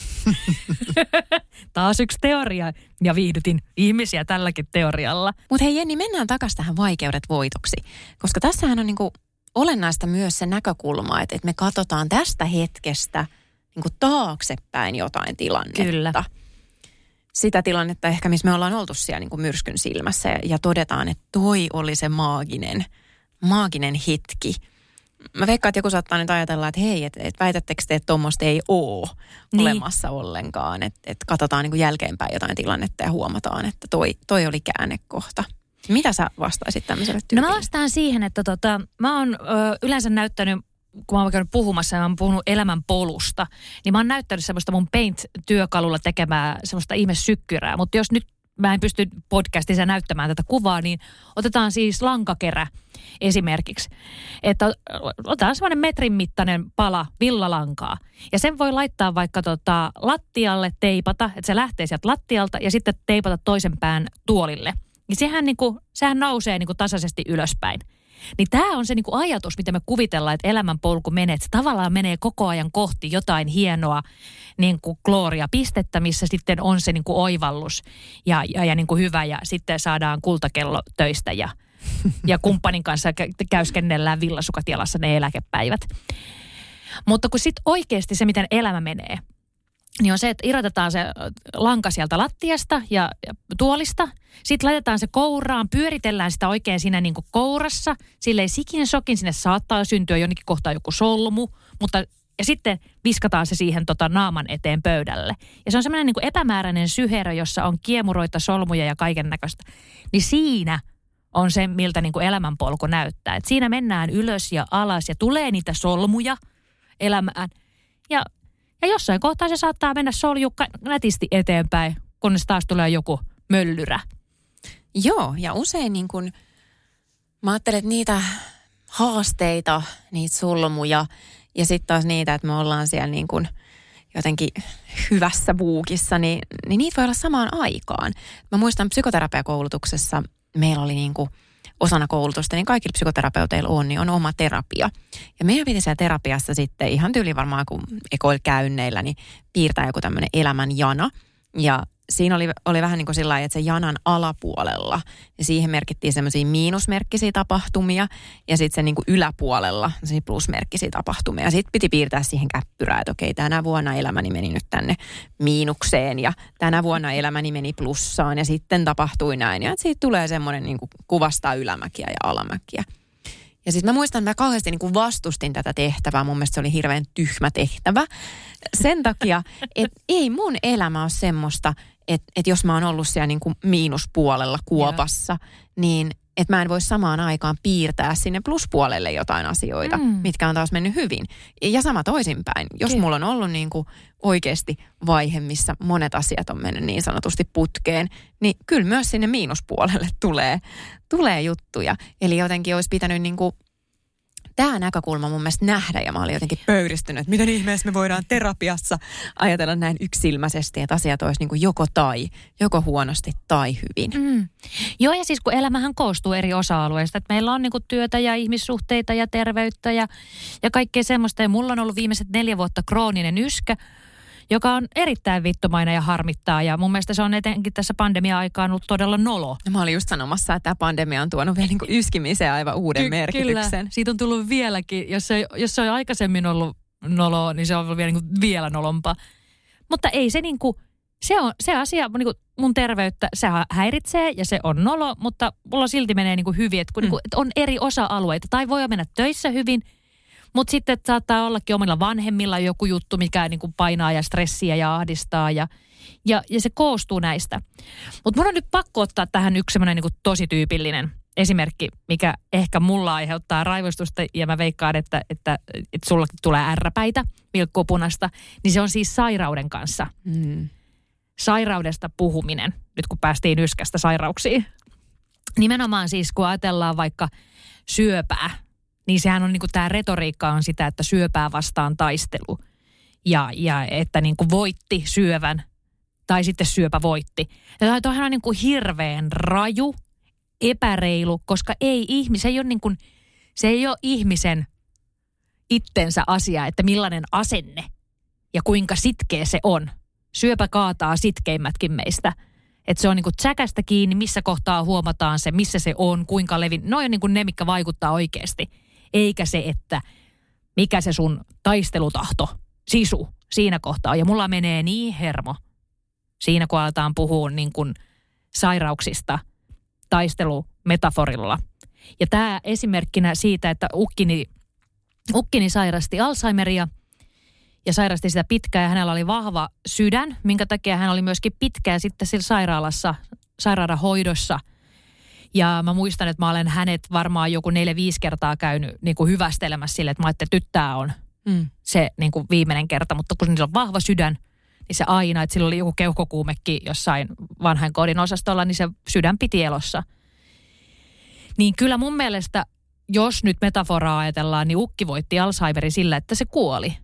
Taas yksi teoria ja viihdytin ihmisiä tälläkin teorialla. Mutta hei Jenni, mennään takaisin tähän vaikeudet voitoksi. Koska tässähän on niinku olennaista myös se näkökulma, että me katsotaan tästä hetkestä niinku taaksepäin jotain tilannetta. Kyllä. Sitä tilannetta ehkä, missä me ollaan oltu siellä niin kuin myrskyn silmässä ja todetaan, että toi oli se maaginen hetki. mä veikkaan, että joku saattaa nyt ajatella, että hei, että väitättekö te, että tuommoista ei ole olemassa ollenkaan. Että katsotaan niin kuin jälkeenpäin jotain tilannetta ja huomataan, että toi oli käännekohta. Mitä sä vastaisit tämmöiselle tyypille? No mä vastaan siihen, että mä oon yleensä näyttänyt, kun mä oon käynyt puhumassa ja mä oon puhunut elämän polusta, niin mä oon näyttänyt semmoista mun Paint-työkalulla tekemää semmoista ihmesykkyrää. Mutta jos nyt mä en pysty podcastissa näyttämään tätä kuvaa, niin otetaan siis lankakerä esimerkiksi. Että otetaan semmoinen metrin mittainen pala villalankaa. Ja sen voi laittaa vaikka lattialle teipata, että se lähtee sieltä lattialta ja sitten teipata toisen pään tuolille. Niin sehän nousee niin kuin tasaisesti ylöspäin. Niin tämä on se niin kuin ajatus, mitä me kuvitellaan, että elämänpolku menee. Että se tavallaan menee koko ajan kohti jotain hienoa niin kuin gloria-pistettä, missä sitten on se niin kuin oivallus ja niin kuin hyvä. Ja sitten saadaan kultakello töistä ja kumppanin kanssa käyskennellään villasukat jalassa ne eläkepäivät. Mutta kun sitten oikeasti se, miten elämä menee, niin on se, että irrotetaan se lanka sieltä lattiasta ja tuolista. Sitten laitetaan se kouraan, pyöritellään sitä oikein siinä niin kuin kourassa. Silleen sikin sokin, sinne saattaa syntyä jonnekin kohtaa joku solmu. Ja sitten viskataan se siihen naaman eteen pöydälle. Ja se on semmoinen niin kuin epämääräinen syherö, jossa on kiemuroita, solmuja ja kaiken näköistä. Niin siinä on se, miltä niin kuin elämänpolku näyttää. Et siinä mennään ylös ja alas ja tulee niitä solmuja elämään. Ja jossain kohtaa se saattaa mennä soljukka nätisti eteenpäin, kunnes taas tulee joku möllyrä. Joo, ja usein niin kun, mä ajattelen, että niitä haasteita, niitä solmuja ja sitten taas niitä, että me ollaan siellä niin kun jotenkin hyvässä buukissa, niin niitä voi olla samaan aikaan. Mä muistan psykoterapiakoulutuksessa meillä oli niin kuin osana koulutusta, niin kaikilla psykoterapeuteilla on oma terapia. Ja meidän piti siellä terapiassa sitten ihan tyyli varmaan kuin ekoilkäynneillä, niin piirtää joku tämmöinen elämän jana. Ja siinä oli vähän niin kuin sillä lailla, että se janan alapuolella, ja siihen merkittiin semmoisia miinusmerkkisiä tapahtumia, ja sitten se niin kuin yläpuolella semmoisia plusmerkkisiä tapahtumia. Ja sitten piti piirtää siihen käppyrää, että okei, tänä vuonna elämäni meni nyt tänne miinukseen, ja tänä vuonna elämäni meni plussaan, ja sitten tapahtui näin. Ja siitä tulee semmoinen niin kuin kuvastaa ylämäkiä ja alamäkiä. Ja sitten mä muistan, että mä kauheasti niin kuin vastustin tätä tehtävää. Mun mielestä se oli hirveän tyhmä tehtävä. Sen takia, että ei mun elämä ole semmoista, että jos mä oon ollut siellä niin kuin miinuspuolella kuopassa, niin että mä en voi samaan aikaan piirtää sinne pluspuolelle jotain asioita, mitkä on taas mennyt hyvin. Ja sama toisinpäin. Jos mulla on ollut niin kuin oikeasti vaihe, missä monet asiat on mennyt niin sanotusti putkeen, niin kyllä myös sinne miinuspuolelle tulee juttuja. Eli jotenkin olisi pitänyt niin kuin tämä näkökulma mun mielestä nähdä, ja mä olin jotenkin pöyristynyt, että miten ihmeessä me voidaan terapiassa ajatella näin yksilmäisesti, että asiat olisi niin kuin joko huonosti tai hyvin. Joo, ja siis kun elämähän koostuu eri osa-alueista, että meillä on niin kuin työtä ja ihmissuhteita ja terveyttä ja kaikkea semmoista, ja mulla on ollut viimeiset 4 vuotta krooninen yskä, joka on erittäin vittumainen ja harmittaa, ja mun mielestä se on etenkin tässä pandemia-aikaan ollut todella nolo. No, mä olin just sanomassa, että tämä pandemia on tuonut vielä niin kuin yskimiseen aivan uuden merkityksen. Kyllä, siitä on tullut vieläkin. Jos se on aikaisemmin ollut nolo, niin se on ollut vielä nolompaa. Mutta ei se niin kuin, se asia niin kuin mun terveyttä, se häiritsee ja se on nolo, mutta mulla silti menee niin kuin hyvin, että että on eri osa-alueita. Tai voi mennä töissä hyvin, mutta sitten saattaa ollakin omilla vanhemmilla joku juttu, mikä niin kuin painaa ja stressiä ja ahdistaa ja se koostuu näistä. Mutta mun on nyt pakko ottaa tähän yksi semmoinen niin kuin tosi tyypillinen esimerkki, mikä ehkä mulla aiheuttaa raivostusta, ja mä veikkaan, että sullakin tulee ärräpäitä, vilkkupunasta, niin se on siis sairauden kanssa. Sairaudesta puhuminen, nyt kun päästiin yskästä sairauksiin. Nimenomaan siis, kun ajatellaan vaikka syöpää, niin sehän on niin kuin tämä retoriikka on sitä, että syöpää vastaan taistelu. Ja että niin kuin voitti syövän, tai sitten syöpä voitti. Ja toihan on niin kuin hirveän raju, epäreilu, koska se ei ole ihmisen itsensä asia, että millainen asenne ja kuinka sitkeä se on. Syöpä kaataa sitkeimmätkin meistä. Että se on niinku tsäkästä kiinni, missä kohtaa huomataan se, missä se on, kuinka ne on niinku ne, mitkä vaikuttaa oikeasti. Eikä se, että mikä se sun taistelutahto, sisu siinä kohtaa. Ja mulla menee niin hermo siinä, kun aletaan puhua niin kuin sairauksista taistelumetaforilla. Ja tämä esimerkkinä siitä, että ukkini ukkini sairasti Alzheimeria ja sairasti sitä pitkään ja hänellä oli vahva sydän, minkä takia hän oli myöskin pitkään sitten sillä sairaalahoidossa. Ja mä muistan, että mä olen hänet varmaan joku 4-5 kertaa käynyt niin kuin hyvästelemässä sille, että mä ajattelin, että nyt tää on se niin kuin viimeinen kerta. Mutta kun niillä on vahva sydän, niin se aina, että sillä oli joku keuhkokuumekin jossain vanhainkodin osastolla, niin se sydän piti elossa. Niin kyllä mun mielestä, jos nyt metaforaa ajatellaan, niin ukki voitti Alzheimerin sillä, että se kuoli.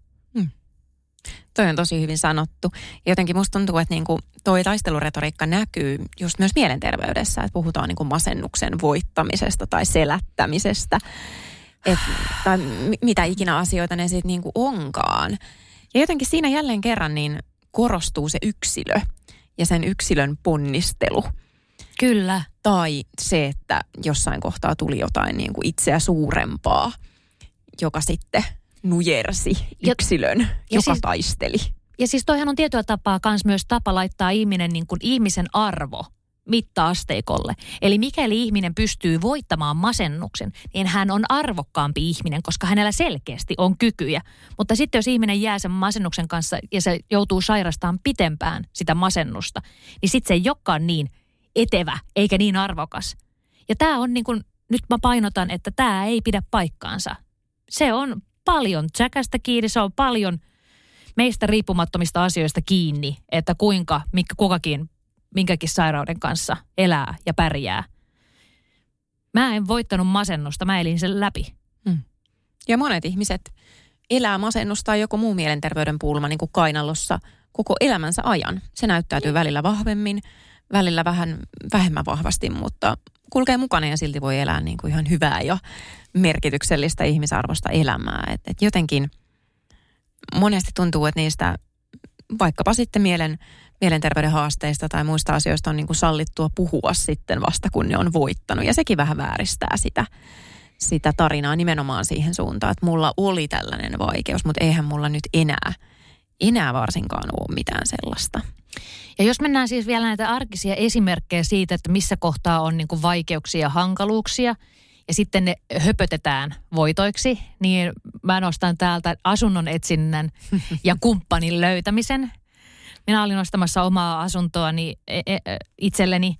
Toi on tosi hyvin sanottu. Ja jotenkin musta tuntuu, että niinku toi taisteluretoriikka näkyy just myös mielenterveydessä, että puhutaan niinku masennuksen voittamisesta tai selättämisestä. Tai mitä ikinä asioita ne sitten niinku onkaan. Ja jotenkin siinä jälleen kerran niin korostuu se yksilö ja sen yksilön ponnistelu. Kyllä. Tai se, että jossain kohtaa tuli jotain niinku itseä suurempaa, joka sitten nujersi yksilön, joka taisteli. Ja siis toihan on tietyllä tapaa myös tapa laittaa ihminen niin kuin ihmisen arvo mitta-asteikolle. Eli mikäli ihminen pystyy voittamaan masennuksen, niin hän on arvokkaampi ihminen, koska hänellä selkeästi on kykyjä. Mutta sitten jos ihminen jää sen masennuksen kanssa ja se joutuu sairastamaan pitempään sitä masennusta, niin sitten se ei olekaan niin etevä eikä niin arvokas. Ja tämä on niin kuin, nyt mä painotan, että tämä ei pidä paikkaansa. Se on paljon tsäkästä kiinni, se on paljon meistä riippumattomista asioista kiinni, että kuinka kukakin minkäkin sairauden kanssa elää ja pärjää. Mä en voittanut masennusta, mä elin sen läpi. Ja monet ihmiset elää masennusta tai joku muu mielenterveyden pulma niin kuin kainalossa koko elämänsä ajan. Se näyttäytyy välillä vahvemmin, välillä vähän vähemmän vahvasti, mutta kulkee mukana ja silti voi elää niin kuin ihan hyvää ja merkityksellistä ihmisarvosta elämää. Et jotenkin monesti tuntuu, että niistä vaikkapa sitten mielenterveyden haasteista tai muista asioista on niin kuin sallittua puhua sitten vasta, kun ne on voittanut. Ja sekin vähän vääristää sitä tarinaa nimenomaan siihen suuntaan, että mulla oli tällainen vaikeus, mutta eihän mulla nyt enää varsinkaan ole mitään sellaista. Ja jos mennään siis vielä näitä arkisia esimerkkejä siitä, että missä kohtaa on niin kuin vaikeuksia ja hankaluuksia, ja sitten ne höpötetään voitoiksi, niin mä nostan täältä asunnon etsinnän ja kumppanin löytämisen. Minä olin ostamassa omaa asuntoani itselleni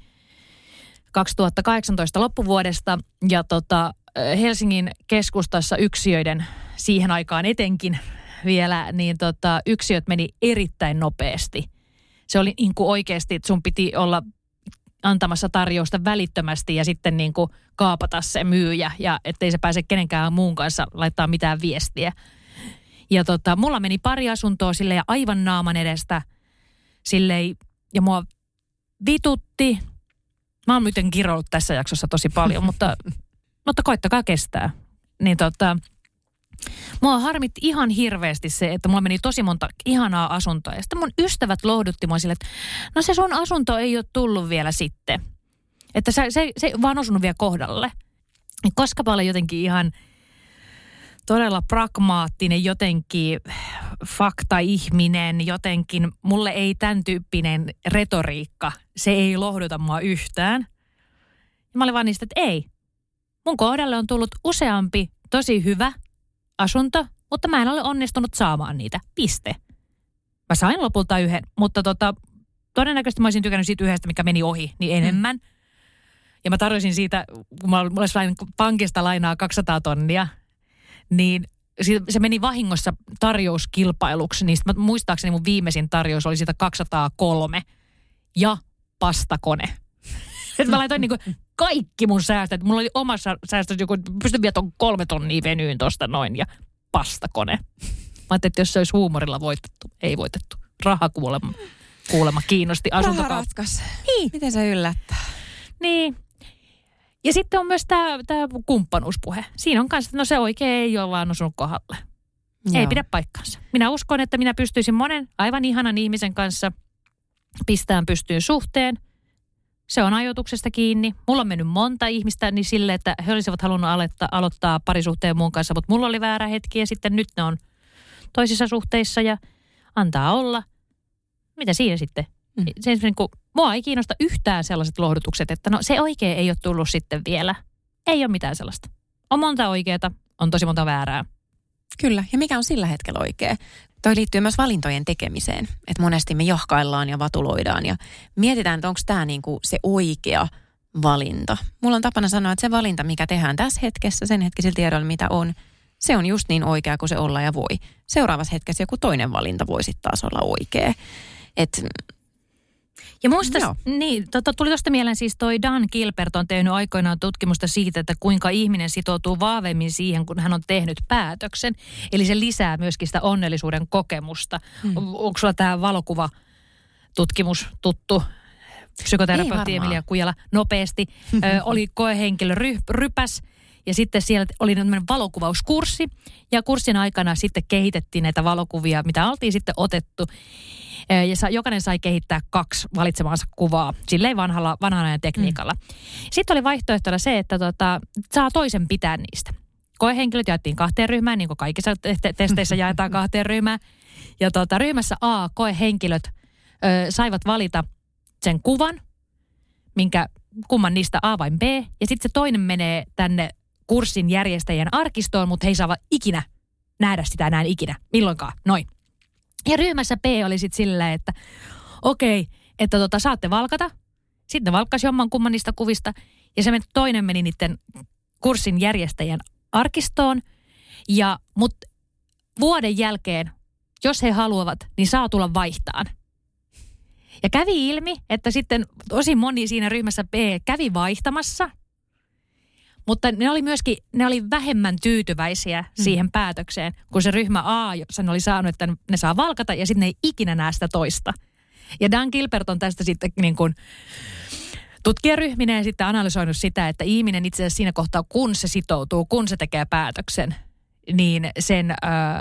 2018 loppuvuodesta, ja Helsingin keskustassa yksiöiden siihen aikaan etenkin vielä, niin yksiöt meni erittäin nopeasti. Se oli niin kuin oikeasti, että sun piti olla antamassa tarjousta välittömästi ja sitten niin kuin kaapata se myyjä ja ettei se pääse kenenkään muun kanssa laittaa mitään viestiä. Ja mulla meni pari asuntoa silleen ja aivan naaman edestä silleen ja mua vitutti. Mä oon miten kiroillut tässä jaksossa tosi paljon, mutta koittakaa kestää. Niin mua harmitti ihan hirveästi se, että mulla meni tosi monta ihanaa asuntoa. Ja sitten mun ystävät lohdutti mua sille, että no se sun asunto ei ole tullut vielä sitten. Että se ei vaan osunut vielä kohdalle. Koska mä olen jotenkin ihan todella pragmaattinen, jotenkin fakta-ihminen, jotenkin mulle ei tämän tyyppinen retoriikka, se ei lohduta mua yhtään. Ja mä olin vaan niistä, että ei. Mun kohdalle on tullut useampi tosi hyvä asunto, mutta mä en ole onnistunut saamaan niitä. Piste. Mä sain lopulta yhden, mutta todennäköisesti mä olisin tykännyt siitä yhdestä, mikä meni ohi, niin enemmän. Ja mä tarjosin siitä, kun mulla sain pankista lainaa 200 tonnia, niin se meni vahingossa tarjouskilpailuksi. Niin mä muistaakseni mun viimeisin tarjous oli siitä 203 ja pastakone. Että mä laitoin niinku kaikki mun säästöt. Mulla oli omassa säästössä joku, pystyn vielä 3 tonnia venyyn tosta noin ja pastakone. Mä ajattelin, että jos se olisi huumorilla voitettu, ei voitettu. Raha kuulemma kiinnosti asuntokauppa. Raha ratkas. Niin. Miten se yllättää? Niin. Ja sitten on myös tämä kumppanuuspuhe. Siinä on kanssa, että no se oikein ei ole vaan osunut kohdalle. Ei pidä paikkaansa. Minä uskon, että minä pystyisin monen aivan ihanan ihmisen kanssa pistämään pystyyn suhteen. Se on ajoituksesta kiinni. Mulla on mennyt monta ihmistä niin sille, että he olisivat halunnut aloittaa parisuhteen mun kanssa, mutta mulla oli väärä hetki ja sitten nyt ne on toisissa suhteissa ja antaa olla. Mitä siinä sitten? Se niin kuin, mua ei kiinnosta yhtään sellaiset lohdutukset, että no se oikein ei ole tullut sitten vielä. Ei ole mitään sellaista. On monta oikeaa, on tosi monta väärää. Kyllä, ja mikä on sillä hetkellä oikea? Toi liittyy myös valintojen tekemiseen. Että monesti me jahkaillaan ja vatuloidaan ja mietitään, että onko tämä niinku se oikea valinta. Mulla on tapana sanoa, että se valinta, mikä tehdään tässä hetkessä, sen hetkisellä tiedolla, mitä on, se on just niin oikea kuin se olla ja voi. Seuraavassa hetkessä joku toinen valinta voi sitten taas olla oikea. Ja musta, niin, tuli tuosta mieleen siis toi Dan Gilbert on tehnyt aikoinaan tutkimusta siitä, että kuinka ihminen sitoutuu vahvemmin siihen, kun hän on tehnyt päätöksen. Eli se lisää myöskin sitä onnellisuuden kokemusta. Onko sulla tämä valokuvatutkimus tuttu? Psykoterapeutti Emilia Kujala nopeasti. Oli koehenkilö rypäs ja sitten siellä oli valokuvauskurssi. Ja kurssin aikana sitten kehitettiin näitä valokuvia, mitä oltiin sitten otettu. Ja jokainen sai kehittää 2 valitsemaansa kuvaa, silleen vanhan ajan tekniikalla. Sitten oli vaihtoehtona se, että saa toisen pitää niistä. Koehenkilöt jaettiin 2 ryhmään, niin kuin kaikissa testeissä jaetaan 2 ryhmään. Ja ryhmässä A, koehenkilöt saivat valita sen kuvan, kumman niistä A vai B. Ja sitten se toinen menee tänne kurssin järjestäjien arkistoon, mutta he ei saa ikinä nähdä sitä enää ikinä. Milloinkaan. Noin. Ja ryhmässä B oli sitten sillä, että okei, että saatte valkata. Sitten ne valkkasi jommankumman niistä kuvista. Ja se toinen meni niiden kurssin järjestäjien arkistoon. Mutta vuoden jälkeen, jos he haluavat, niin saa tulla vaihtaan. Ja kävi ilmi, että sitten tosi moni siinä ryhmässä B kävi vaihtamassa. Mutta ne oli vähemmän tyytyväisiä siihen päätökseen, kun se ryhmä A, sen oli saanut, että ne saa valkata ja sitten ne ei ikinä näe sitä toista. Ja Dan Gilbert on tästä sitten niin kuin tutkijaryhmineen sitten analysoinut sitä, että ihminen itse asiassa siinä kohtaa, kun se sitoutuu, kun se tekee päätöksen, niin sen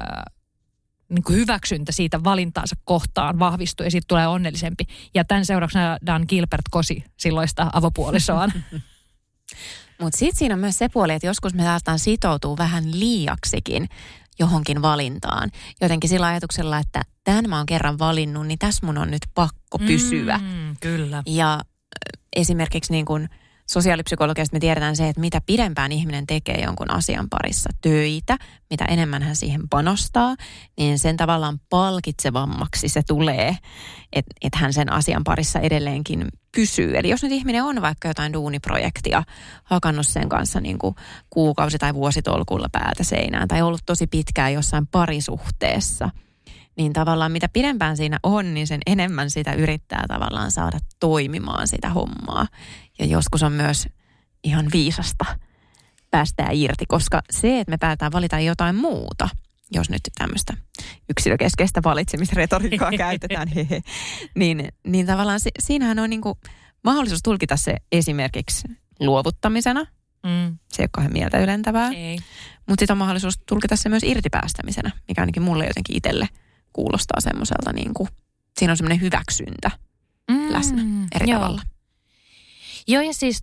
niin kuin hyväksyntä siitä valintaansa kohtaan vahvistuu ja siitä tulee onnellisempi. Ja tämän seurauksena Dan Gilbert kosi silloista avopuolisoaan. Mutta sitten siinä on myös se puoli, että joskus me saattaa sitoutua vähän liiaksikin johonkin valintaan. Jotenkin sillä ajatuksella, että tämän mä oon kerran valinnut, niin tässä mun on nyt pakko pysyä. Kyllä. Ja esimerkiksi niin kuin sosiaalipsykologiasta me tiedetään se, että mitä pidempään ihminen tekee jonkun asian parissa töitä, mitä enemmän hän siihen panostaa, niin sen tavallaan palkitsevammaksi se tulee, että hän sen asian parissa edelleenkin pysyy. Eli jos nyt ihminen on vaikka jotain duuniprojektia hakannut sen kanssa niin kuin kuukausi- tai vuositolkulla päätä seinään tai ollut tosi pitkään jossain parisuhteessa, niin tavallaan mitä pidempään siinä on, niin sen enemmän sitä yrittää tavallaan saada toimimaan sitä hommaa. Ja joskus on myös ihan viisasta päästää irti, koska se, että me päätetään valita jotain muuta, jos nyt tämmöistä yksilökeskeistä valitsemisretoriikkaa käytetään, niin tavallaan siinähän on niin kuin mahdollisuus tulkita se esimerkiksi luovuttamisena. Se ei ole kauhean mieltä ylentävää. Mutta sitten on mahdollisuus tulkita se myös irtipäästämisenä, mikä ainakin mulle jotenkin itselle kuulostaa semmoiselta, niin kuin, siinä on semmoinen hyväksyntä läsnä eri tavalla. Joo, ja siis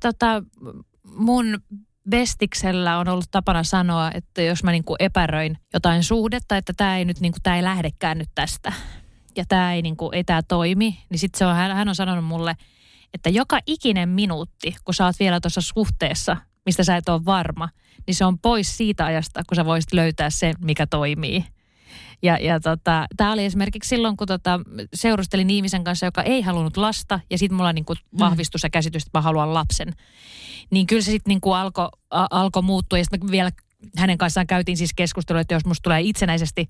mun bestiksellä on ollut tapana sanoa, että jos mä niinku epäröin jotain suhdetta, että tämä ei nyt niinku, tää ei lähdekään nyt tästä ja tämä ei niinku, ei tää toimi, niin sitten hän on sanonut mulle, että joka ikinen minuutti, kun sä oot vielä tuossa suhteessa, mistä sä et ole varma, niin se on pois siitä ajasta, kun sä voisit löytää sen, mikä toimii. Ja tämä oli esimerkiksi silloin, kun seurustelin ihmisen kanssa, joka ei halunnut lasta, ja sitten mulla niinku vahvistui se käsitys, että mä haluan lapsen. Niin kyllä se sitten niinku alkoi muuttua, ja sitten vielä hänen kanssaan käytiin siis keskustelua, että jos musta tulee itsenäisesti,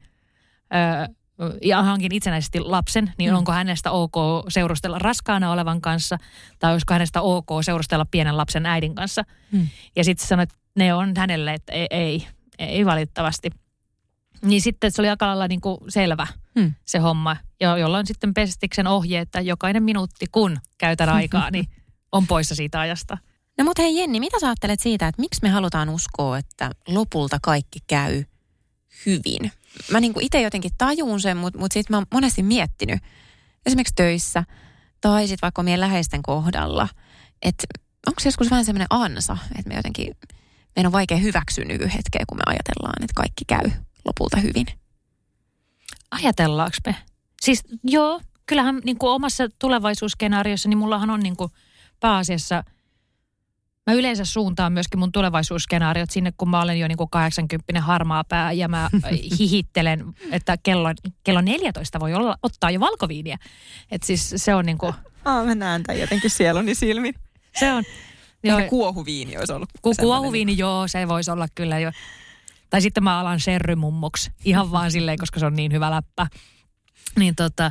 ja hankin itsenäisesti lapsen, niin onko hänestä ok seurustella raskaana olevan kanssa, tai olisiko hänestä ok seurustella pienen lapsen äidin kanssa. Ja sitten se sanoi, että ne on hänelle, että ei valitettavasti. Niin sitten se oli aika lailla niin kuin selvä se homma, jolloin sitten pestiksen ohje, että jokainen minuutti kun käytän aikaa, niin on poissa siitä ajasta. No mutta hei Jenni, mitä sä ajattelet siitä, että miksi me halutaan uskoa, että lopulta kaikki käy hyvin? Mä niin kuin itse jotenkin tajun sen, mutta sitten mä oon monesti miettinyt, esimerkiksi töissä tai sitten vaikka meidän läheisten kohdalla, että onko se joskus vähän semmoinen ansa, että meidän on vaikea hyväksyä nykyhetkeä, kun me ajatellaan, että kaikki käy lopulta hyvin. Ajatellaanko me? Siis joo, kyllähän niin kuin omassa tulevaisuusskenaariossa, niin mullahan on niin kuin pääasiassa Mä yleensä suuntaan myöskin mun tulevaisuusskenaariot sinne, kun mä olen jo niin kuin 80 harmaa pää ja mä hihittelen, että kello 14 voi ottaa jo valkoviiniä. Että siis se on niin kuin... Mä näen tämän jotenkin sieluni silmin. Se on... Ehkä kuohuviini olisi ollut. Kuohuviini, joo, se voisi olla kyllä jo. Tai sitten mä alan sherrymummoksi. Ihan vaan silleen, koska se on niin hyvä läppä. Niin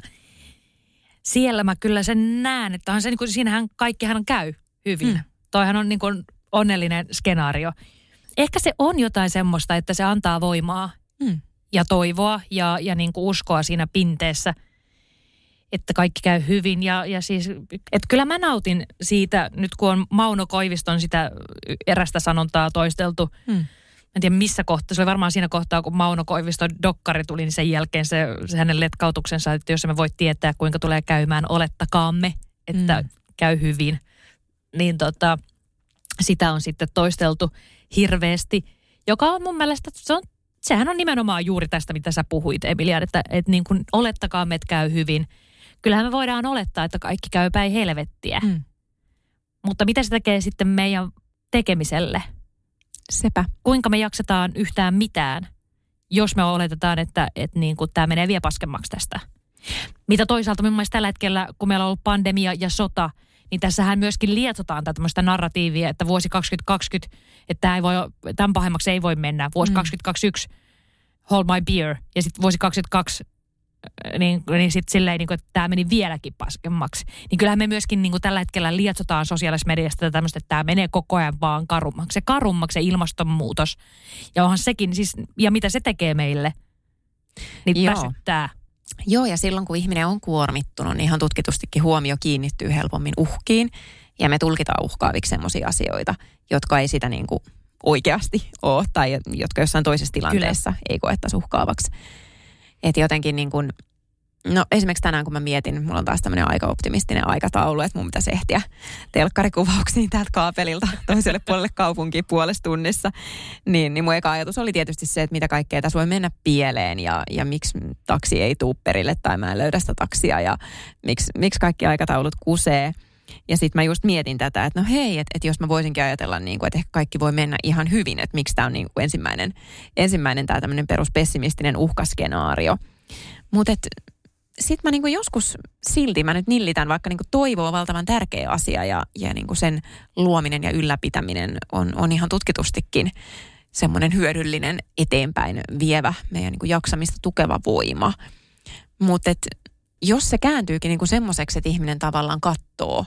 siellä mä kyllä sen näen, että on se, niin kuin, siinähän kaikkihan käy hyvin. Toihan on niin kuin onnellinen skenaario. Ehkä se on jotain semmoista, että se antaa voimaa ja toivoa ja niin kuin uskoa siinä pinteessä, että kaikki käy hyvin. Ja siis, että kyllä mä nautin siitä, nyt kun on Mauno Koiviston sitä erästä sanontaa toisteltu. En tiedä missä kohtaa, se oli varmaan siinä kohtaa, kun Mauno Koiviston dokkari tuli, niin sen jälkeen se hänen letkautuksensa, että jos me voi tietää, kuinka tulee käymään, olettakaamme, että käy hyvin. Niin sitä on sitten toisteltu hirveästi, joka on mun mielestä, sehän on nimenomaan juuri tästä, mitä sä puhuit, Emilia, että niin kuin olettakaamme, että käy hyvin. Kyllähän me voidaan olettaa, että kaikki käy päin helvettiä. Mutta mitä se tekee sitten meidän tekemiselle? Sepä. Kuinka me jaksetaan yhtään mitään, jos me oletetaan, että niin kuin tämä menee vielä paskemmaksi tästä. Mitä toisaalta mun mielestä tällä hetkellä, kun meillä on ollut pandemia ja sota, niin tässähän myöskin lietsotaan tämmöistä narratiivia, että vuosi 2020, että tämän pahemmaksi ei voi mennä. Vuosi 2021, hold my beer. Ja sitten vuosi 2022, niin sitten silleen, niin kuin, että tämä meni vieläkin paskemmaksi. Niin kyllähän me myöskin niin kuin tällä hetkellä lietsotaan sosiaalisessa mediasta tämmöistä, että tämä menee koko ajan vaan karummaksi se ilmastonmuutos. Ja onhan sekin siis, ja mitä se tekee meille, niin väsyttää. Joo, ja silloin kun ihminen on kuormittunut, niin ihan tutkitustikin huomio kiinnittyy helpommin uhkiin. Ja me tulkitaan uhkaaviksi sellaisia asioita, jotka ei sitä niin kuin oikeasti ole, tai jotka jossain toisessa tilanteessa ei koettaisi uhkaavaksi. Että jotenkin niin kuin, no esimerkiksi tänään kun mä mietin, mulla on taas tämmöinen aika optimistinen aikataulu, että mun pitäisi ehtiä telkkarikuvauksiin täältä kaapelilta toiselle puolelle kaupunkiin puolessa tunnissa. Niin mun eka ajatus oli tietysti se, että mitä kaikkea tässä voi mennä pieleen ja miksi taksi ei tuu perille tai mä en löydä sitä taksia ja miksi kaikki aikataulut kusee. Ja sitten mä just mietin tätä, että no hei, että jos mä voisinkin ajatella niin kuin, että ehkä kaikki voi mennä ihan hyvin, että miksi tämä on niin kuin ensimmäinen tämä tämmöinen peruspessimistinen uhkaskenaario. Mutta sitten mä niin kuin joskus silti mä nyt nillitän, vaikka niin kuin toivo on valtavan tärkeä asia ja niin kuin sen luominen ja ylläpitäminen on ihan tutkitustikin semmoinen hyödyllinen eteenpäin vievä meidän niin kuin jaksamista tukeva voima. Mutta jos se kääntyykin niin kuin semmoiseksi, että ihminen tavallaan katsoo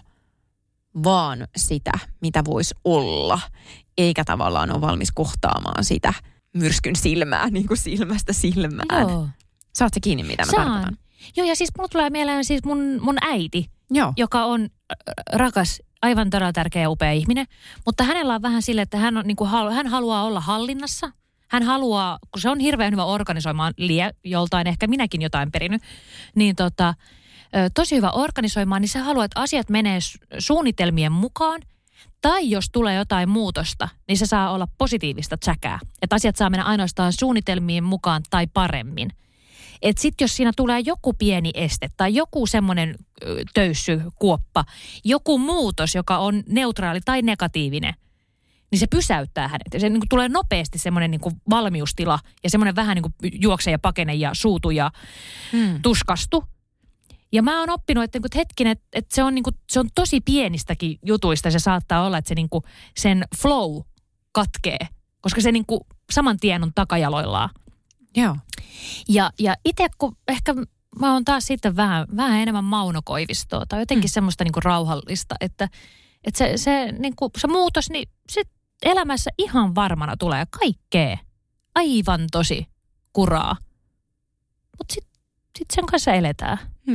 vaan sitä, mitä voisi olla, eikä tavallaan ole valmis kohtaamaan sitä myrskyn silmää, niin kuin silmästä silmään. Joo. Saat se kiinni, mitä mä tarkoitan? Joo, ja siis mulla tulee mieleen siis mun äiti, joka on rakas, aivan todella tärkeä ja upea ihminen, mutta hänellä on vähän sille, että hän haluaa olla hallinnassa. Hän haluaa, kun se on hirveän hyvä organisoimaan, joltain ehkä minäkin jotain perinyt, niin tosi hyvä organisoimaan, niin se haluaa, että asiat menee suunnitelmien mukaan. Tai jos tulee jotain muutosta, niin se saa olla positiivista tsäkää. Että asiat saa mennä ainoastaan suunnitelmien mukaan tai paremmin. Että sitten jos siinä tulee joku pieni este tai joku semmoinen töyssy, kuoppa, joku muutos, joka on neutraali tai negatiivinen, niin se pysäyttää hänet. Se niin kuin tulee nopeasti semmoinen niin kuin valmiustila ja semmoinen vähän niin kuin juokse ja pakene ja suutu ja tuskastu. Ja mä oon oppinut, että hetkinen, että se on tosi pienistäkin jutuista. Se saattaa olla, että se niin kuin sen flow katkee, koska se niin kuin saman tien on takajaloillaan. Joo. Ja itse kun ehkä mä oon taas sitten vähän enemmän Mauno Koivistoa tai jotenkin semmoista niin kuin rauhallista, että se, niin kuin, se muutos, niin sit elämässä ihan varmana tulee kaikkea aivan tosi kuraa. Mutta sit sen kanssa eletään.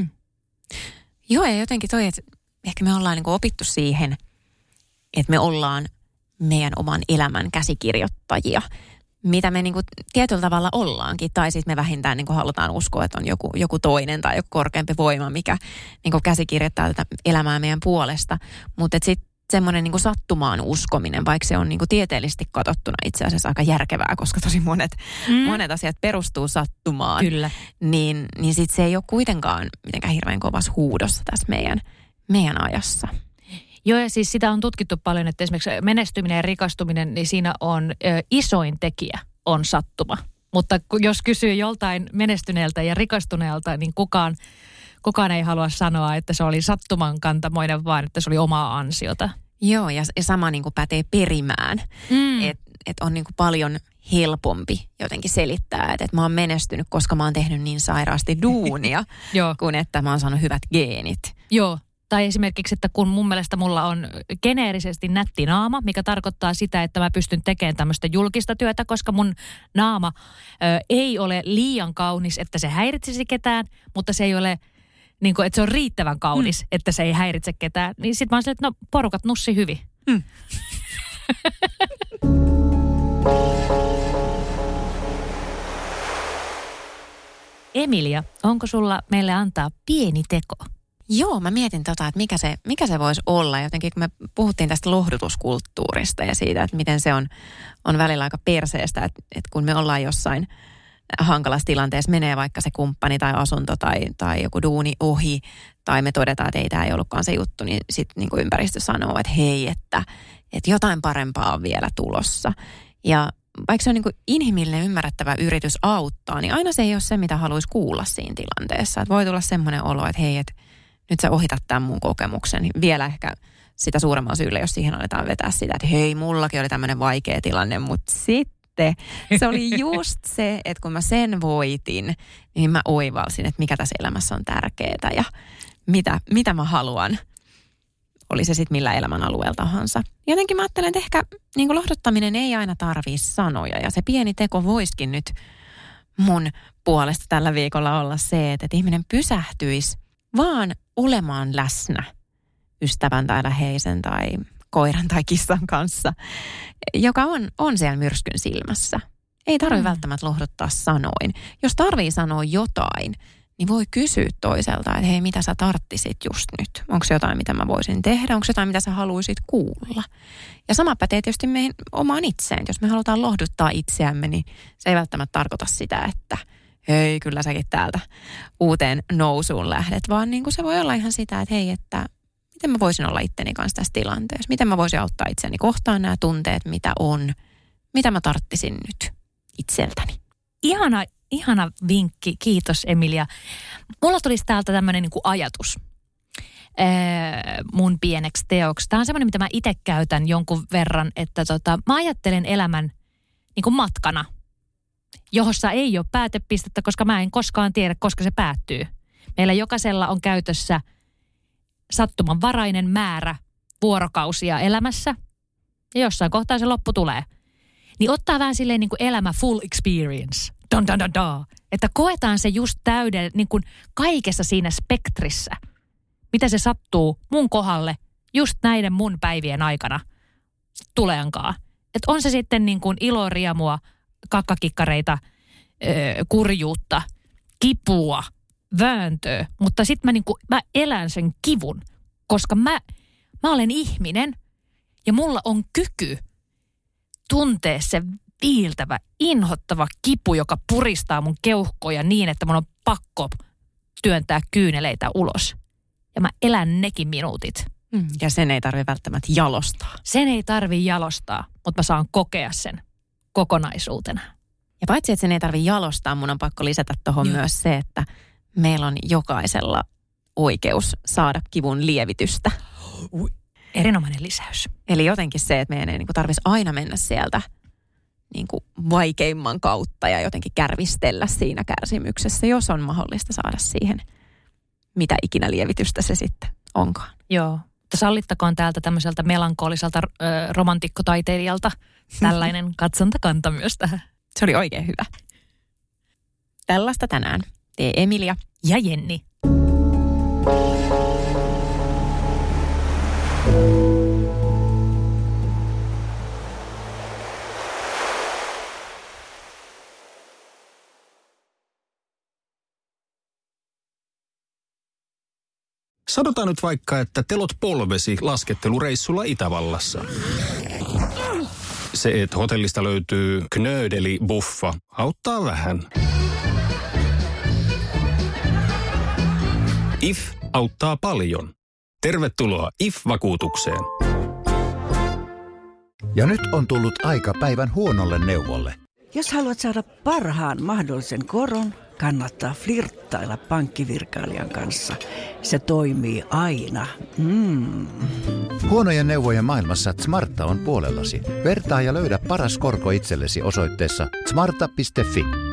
Joo, ja jotenkin toi, että ehkä me ollaan niin kuin opittu siihen, että me ollaan meidän oman elämän käsikirjoittajia, mitä me niin kuin tietyllä tavalla ollaankin. Tai sitten me vähintään niin kuin halutaan uskoa, että on joku toinen tai joku korkeampi voima, mikä niin kuin käsikirjoittaa tätä elämää meidän puolesta. Mutta sitten semmoinen niin kuin sattumaan uskominen, vaikka se on niin kuin tieteellisesti katsottuna itse asiassa aika järkevää, koska tosi monet asiat perustuu sattumaan. Kyllä. Niin sitten se ei ole kuitenkaan mitenkään hirveän kovassa huudossa tässä meidän ajassa. Joo, ja siis sitä on tutkittu paljon, että esimerkiksi menestyminen ja rikastuminen, niin siinä on isoin tekijä on sattuma. Mutta jos kysyy joltain menestyneeltä ja rikastuneelta, niin kukaan ei halua sanoa, että se oli sattuman kantamoinen, vaan että se oli omaa ansiota. Joo, ja sama niin kuin pätee perimään. Että on niin kuin paljon helpompi jotenkin selittää, että mä oon menestynyt, koska mä oon tehnyt niin sairaasti duunia, kuin että mä oon saanut hyvät geenit. Joo. Tai esimerkiksi, että kun mun mielestä mulla on geneerisesti nätti naama, mikä tarkoittaa sitä, että mä pystyn tekemään tämmöistä julkista työtä, koska mun naama ei ole liian kaunis, että se häiritsisi ketään, mutta se ei ole, niin kuin, että se on riittävän kaunis, että se ei häiritse ketään. Niin sit mä oon silleen, että no porukat nussi hyvin. Emilia, onko sulla meille antaa pieni teko? Joo, mä mietin että mikä se voisi olla. Jotenkin kun me puhuttiin tästä lohdutuskulttuurista ja siitä, että miten se on välillä aika perseestä, että kun me ollaan jossain hankalassa tilanteessa, menee vaikka se kumppani tai asunto tai joku duuni ohi, tai me todetaan, että ei tämä ei ollutkaan se juttu, niin sitten niin kuin ympäristö sanoo, että hei, että jotain parempaa on vielä tulossa. Ja vaikka se on niin kuin inhimillinen ymmärrettävä yritys auttaa, niin aina se ei ole se, mitä haluaisi kuulla siinä tilanteessa. Että voi tulla semmoinen olo, että hei, että nyt sä ohitat tämän mun kokemuksen. Niin vielä ehkä sitä suuremmalla syyllä, jos siihen aletaan vetää sitä, että hei, mullakin oli tämmöinen vaikea tilanne, mutta sitten se oli just se, että kun mä sen voitin, niin mä oivalsin, että mikä tässä elämässä on tärkeää ja mitä mä haluan. Oli se sitten millä elämän alueella tahansa. Jotenkin mä ajattelen, että ehkä niin kuin lohduttaminen ei aina tarvii sanoja. Ja se pieni teko voisikin nyt mun puolesta tällä viikolla olla se, että ihminen pysähtyisi vaan olemaan läsnä ystävän tai läheisen tai koiran tai kissan kanssa, joka on siellä myrskyn silmässä. Ei tarvitse välttämättä lohduttaa sanoin. Jos tarvii sanoa jotain, niin voi kysyä toiselta, että hei, mitä sä tarttisit just nyt? Onko se jotain, mitä mä voisin tehdä? Onko se jotain, mitä sä haluaisit kuulla? Ja sama pätee tietysti meihin omaan itseen. Jos me halutaan lohduttaa itseämme, niin se ei välttämättä tarkoita sitä, että hei, kyllä säkin täältä uuteen nousuun lähdet. Vaan niin kuin se voi olla ihan sitä, että hei, että miten mä voisin olla itteni kanssa tässä tilanteessa? Miten mä voisin auttaa itseäni kohtaan nämä tunteet, mitä on? Mitä mä tarttisin nyt itseltäni? Ihana vinkki, kiitos Emilia. Mulla tulisi täältä tämmöinen niin kuin ajatus mun pieneksi teoksi. Tämä on semmoinen, mitä mä itse käytän jonkun verran, että mä ajattelen elämän niin kuin matkana, jossa ei ole päätepistettä, koska mä en koskaan tiedä, koska se päättyy. Meillä jokaisella on käytössä sattumanvarainen määrä vuorokausia elämässä ja jossain kohtaa se loppu tulee. Niin ottaa vähän silleen niin kuin elämä full experience. Että koetaan se just niin kuin kaikessa siinä spektrissä, mitä se sattuu mun kohdalle just näiden mun päivien aikana tuleankaan. Että on se sitten niin kuin iloriemua, kakkakikkareita, kurjuutta, kipua, vääntöä, mutta sitten mä elän sen kivun, koska mä olen ihminen ja mulla on kyky tuntea se viiltävä, inhottava kipu, joka puristaa mun keuhkoja niin, että mun on pakko työntää kyyneleitä ulos. Ja mä elän nekin minuutit. Ja sen ei tarvitse välttämättä jalostaa. Sen ei tarvitse jalostaa, mutta mä saan kokea sen kokonaisuutena. Ja paitsi, että sen ei tarvitse jalostaa, mun on pakko lisätä tuohon myös se, että meillä on jokaisella oikeus saada kivun lievitystä. Erinomainen lisäys. Eli jotenkin se, että meidän ei niin kuin tarvitsisi aina mennä sieltä niin kuin vaikeimman kautta ja jotenkin kärvistellä siinä kärsimyksessä, jos on mahdollista saada siihen, mitä ikinä lievitystä se sitten onkaan. Joo, mutta sallittakoon täältä tämmöiseltä melankoliselta romantikkotaiteilijalta tällainen katsontakanta myös tähän. Se oli oikein hyvä. Tällaista tänään tee Emilia ja Jenni. Sanotaan nyt vaikka, että telot polvesi laskettelureissulla Itävallassa. Se, että hotellista löytyy knöydeli-buffa, auttaa vähän. IF auttaa paljon. Tervetuloa IF-vakuutukseen. Ja nyt on tullut aika päivän huonolle neuvolle. Jos haluat saada parhaan mahdollisen koron, kannattaa flirttailla pankkivirkailijan kanssa. Se toimii aina. Huonojen neuvojen maailmassa Smarta on puolellasi. Vertaa ja löydä paras korko itsellesi osoitteessa smarta.fi.